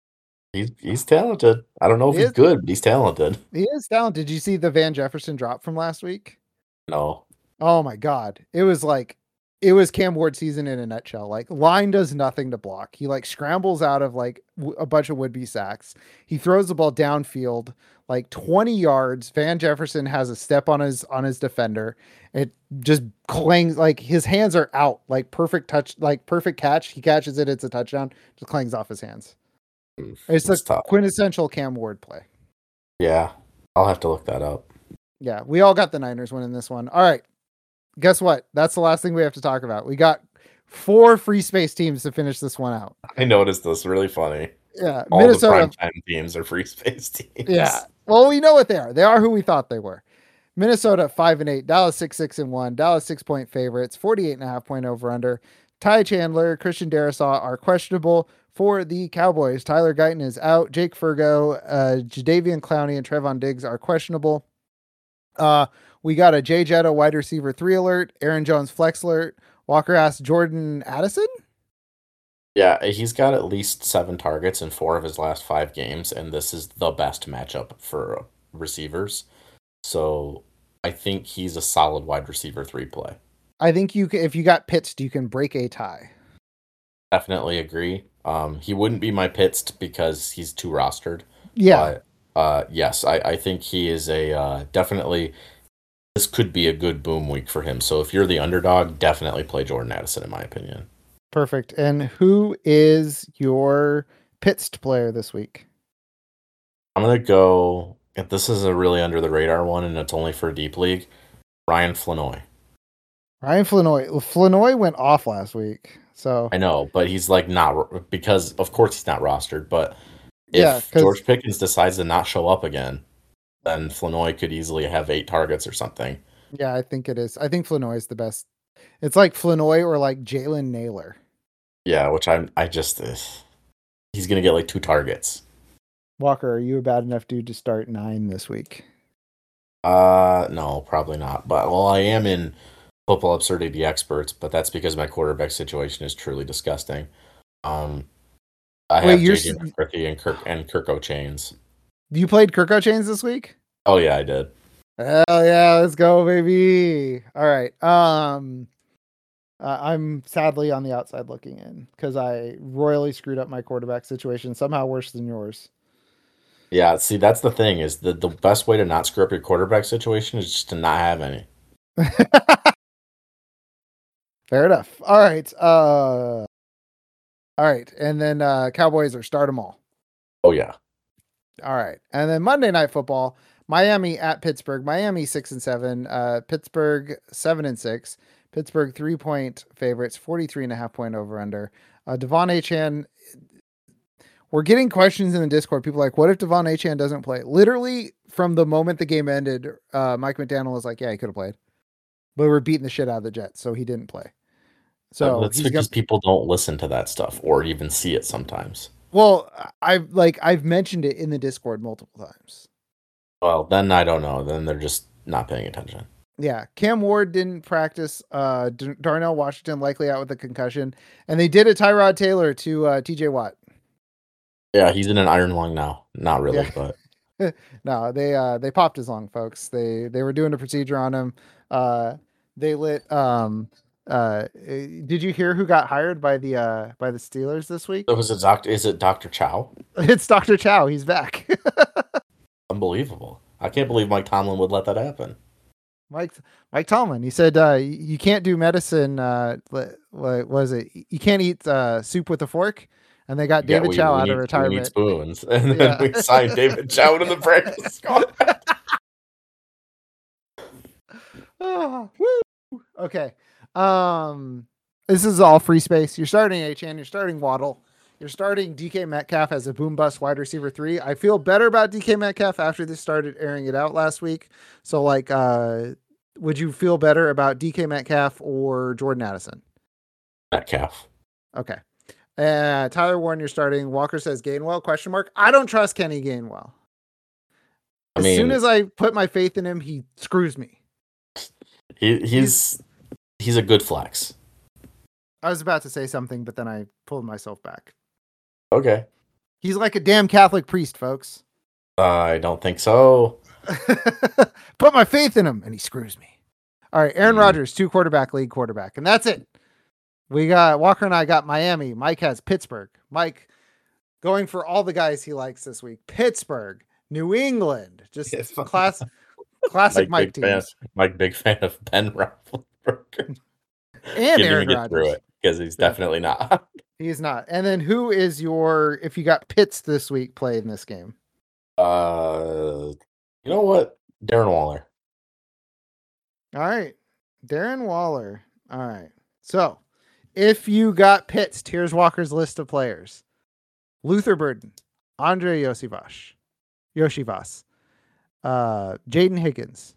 B: he's he's talented. I don't know if
A: He
B: he's
A: is
B: good, but he's talented.
A: he is talented. Did you see the Van Jefferson drop from last week?
B: No,
A: Oh my God. It was like, it was Cam Ward season in a nutshell. Like line does nothing to block. He like scrambles out of like w- a bunch of would-be sacks. He throws the ball downfield like twenty yards. Van Jefferson has a step on his, on his defender. It just clangs like his hands are out, like perfect touch, like perfect catch. He catches it. It's a touchdown. Just clangs off his hands. It's a
B: it's tough.
A: quintessential Cam Ward play.
B: Yeah, I'll have to look that up.
A: Yeah. We all got the Niners winning this one. All right. Guess what? That's the last thing we have to talk about. We got four free space teams to finish this one out.
B: I noticed this really funny.
A: Yeah,
B: All
A: Minnesota.
B: the primetime teams are free space teams.
A: Yeah. Well, we know what they are. They are who we thought they were. Minnesota five and eight, Dallas six six and one, Dallas six point favorites, forty-eight and a half point over under. Ty Chandler, Christian Darrisaw are questionable for the Cowboys. Tyler Guyton is out. Jake Fergo, uh, Jadeveon Clowney, and Trevon Diggs are questionable. Uh, we got a Jay Jetta wide receiver three alert, Aaron Jones flex alert. Walker asked Jordan Addison.
B: Yeah, he's got at least seven targets in four of his last five games, and this is the best matchup for receivers. So I think he's a solid wide receiver three play.
A: I think you can, if you got Pitts, you can break a tie.
B: Definitely agree. Um, he wouldn't be my Pitts because he's too rostered.
A: Yeah,
B: But uh, yes, I, I think he is a uh, definitely. This could be a good boom week for him. So if you're the underdog, definitely play Jordan Addison, in my opinion.
A: perfect. And who is your Pitts player this week?
B: I'm gonna go. If this is a really under the radar one, and it's only for a deep league, Ryan Flanoy.
A: Ryan Flanoy. Flanoy went off last week. So
B: I know, but he's like not because of course he's not rostered. But
A: yeah,
B: if
A: because
B: George Pickens decides to not show up again, then Flanoy could easily have eight targets or something.
A: yeah, I think it is. I think Flanoy is the best. It's like Flanoy or like Jalen Naylor.
B: Yeah, which I'm I just uh, he's gonna get like two targets.
A: Walker, are you a bad enough dude to start nine this week?
B: Uh, no, probably not. But well, I am in football absurdity experts, but that's because my quarterback situation is truly disgusting. Um, I
A: Wait,
B: have
A: you're
B: J J McCarthy and Kirk and Kirk O'Chains.
A: you played Kirko Chains this week?
B: Oh yeah, I did.
A: Hell yeah, let's go, baby. All right. Um uh, I'm sadly on the outside looking in because I royally screwed up my quarterback situation, somehow worse than yours.
B: Yeah, see, that's the thing is the the best way to not screw up your quarterback situation is just to not have any.
A: Fair enough. All right. Uh all right. And then uh Cowboys are start them all.
B: Oh yeah,
A: All right. And then Monday Night Football, Miami at Pittsburgh. Miami six and seven. Uh, Pittsburgh seven and six. Pittsburgh three point favorites, forty-three and a half point over under. Uh, Devon Achan. We're getting questions in the Discord. People are like, what if Devon Achan doesn't play? Literally, from the moment the game ended, uh, Mike McDaniel was like, yeah, he could have played. But we're beating the shit out of the Jets, so he didn't play. So
B: that's
A: he's
B: because
A: gonna,
B: people don't listen to that stuff or even see it sometimes.
A: well, I've like I've mentioned it in the Discord multiple times.
B: Well, then I don't know. Then they're just not paying attention.
A: Yeah, Cam Ward didn't practice. Uh, D- Darnell Washington likely out with a concussion, and they did a Tyrod Taylor to uh, T J Watt.
B: Yeah, he's in an iron lung now. Not really,
A: Yeah.
B: but
A: No, they uh, they popped his lung, folks. They they were doing a procedure on him. Uh, they lit. Um, uh, eh, did you hear who got hired by the uh, by the Steelers this week?
B: so was it doctor? Is it Doctor Chow?
A: It's Doctor Chow. He's back.
B: Unbelievable! I can't believe Mike Tomlin would let that happen.
A: Mike Mike Tomlin. He said uh, you can't do medicine. Uh, what was it? You can't eat uh, soup with a fork. And they got David yeah, we, Chow
B: we
A: out
B: need,
A: of retirement.
B: We need spoons, and then yeah. we signed David Chow to the practice squad.
A: Oh, woo. Okay. Um, this is all free space. You're starting Achane. You're starting Waddle. You're starting D K Metcalf as a boom bust wide receiver three. I feel better about D K Metcalf after this started airing it out last week. So, like, uh, would you feel better about D K Metcalf or Jordan Addison?
B: Metcalf.
A: Okay. Uh, Tyler Warren, you're starting. Walker says Gainwell, question mark. I don't trust Kenny Gainwell. As I mean, soon as I put my faith in him, he screws me.
B: He, he's, he's he's a good flex.
A: I was about to say something, but then I pulled myself back.
B: Okay.
A: He's like a damn Catholic priest, folks.
B: Uh, I don't think so.
A: Put my faith in him, and he screws me. All right, Aaron mm. Rodgers, two quarterback league quarterback, and that's it. We got Walker and I got Miami. Mike has Pittsburgh. Mike going for all the guys he likes this week. Pittsburgh, New England, just yes. class, classic Mike, Mike
B: big
A: teams.
B: Fan, Mike, big fan of Ben Roethlisberger.
A: And Aaron Rodgers.
B: Because he's yeah. definitely not.
A: He's not. And then who is your, if you got Pitts this week, play in this game?
B: Uh, you know what? Darren Waller.
A: All right. Darren Waller. All right. So, if you got Pitts, here's Walker's list of players. Luther Burden, Andre Yosivas, Yoshivas, uh, Jaden Higgins,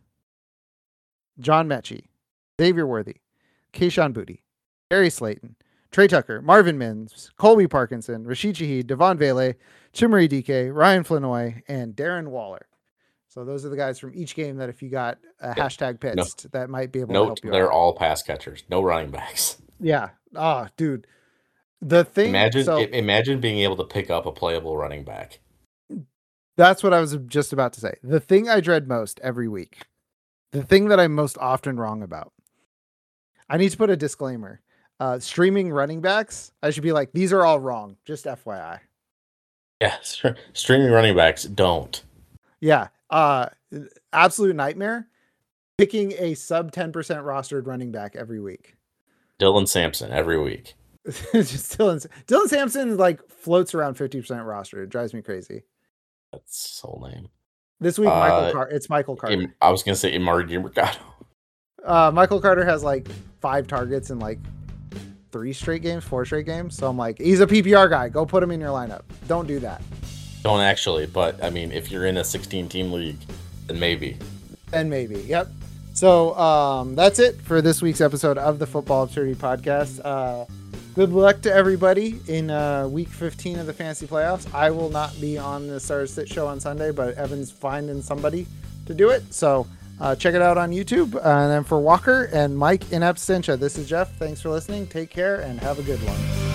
A: John Mechie, Xavier Worthy, Keyshawn Booty, Barry Slayton, Trey Tucker, Marvin Mims, Colby Parkinson, Rashid Shaheed, Devon Vele, Chimere D K, Ryan Flanoy, and Darren Waller. So those are the guys from each game that if you got a hashtag Pitts, no. that might be able
B: Note,
A: to help you
B: they're
A: out.
B: all pass catchers, no running backs.
A: Yeah. Oh, dude. The thing.
B: Imagine,
A: so,
B: imagine being able to pick up a playable running back.
A: That's what I was just about to say. The thing I dread most every week, the thing that I'm most often wrong about. I need to put a disclaimer. Uh, streaming running backs, I should be like, these are all wrong. Just F Y I.
B: Yeah, st- streaming running backs don't.
A: Yeah. Uh, absolute nightmare. Picking a sub ten percent rostered running back every week.
B: Dylan Sampson every week.
A: Just Dylan, Dylan Sampson like floats around fifty percent rostered. It drives me crazy.
B: That's so lame.
A: This week, Michael uh, Car- it's Michael Carter.
B: Im- I was going to say Imari DiMercato.
A: Uh, Michael Carter has like five targets in like three straight games, four straight games. So I'm like, he's a P P R guy. Go put him in your lineup. Don't do that.
B: Don't actually, but I mean, if you're in a sixteen team league, then maybe.
A: Then maybe. Yep. So um, that's it for this week's episode of the Football Absurdity Podcast. Uh, good luck to everybody in uh, week fifteen of the fantasy playoffs. I will not be on the Stars Sit show on Sunday, but Evan's finding somebody to do it. So uh, check it out on YouTube. Uh, and then for Walker and Mike in absentia, this is Jeff. Thanks for listening. Take care and have a good one.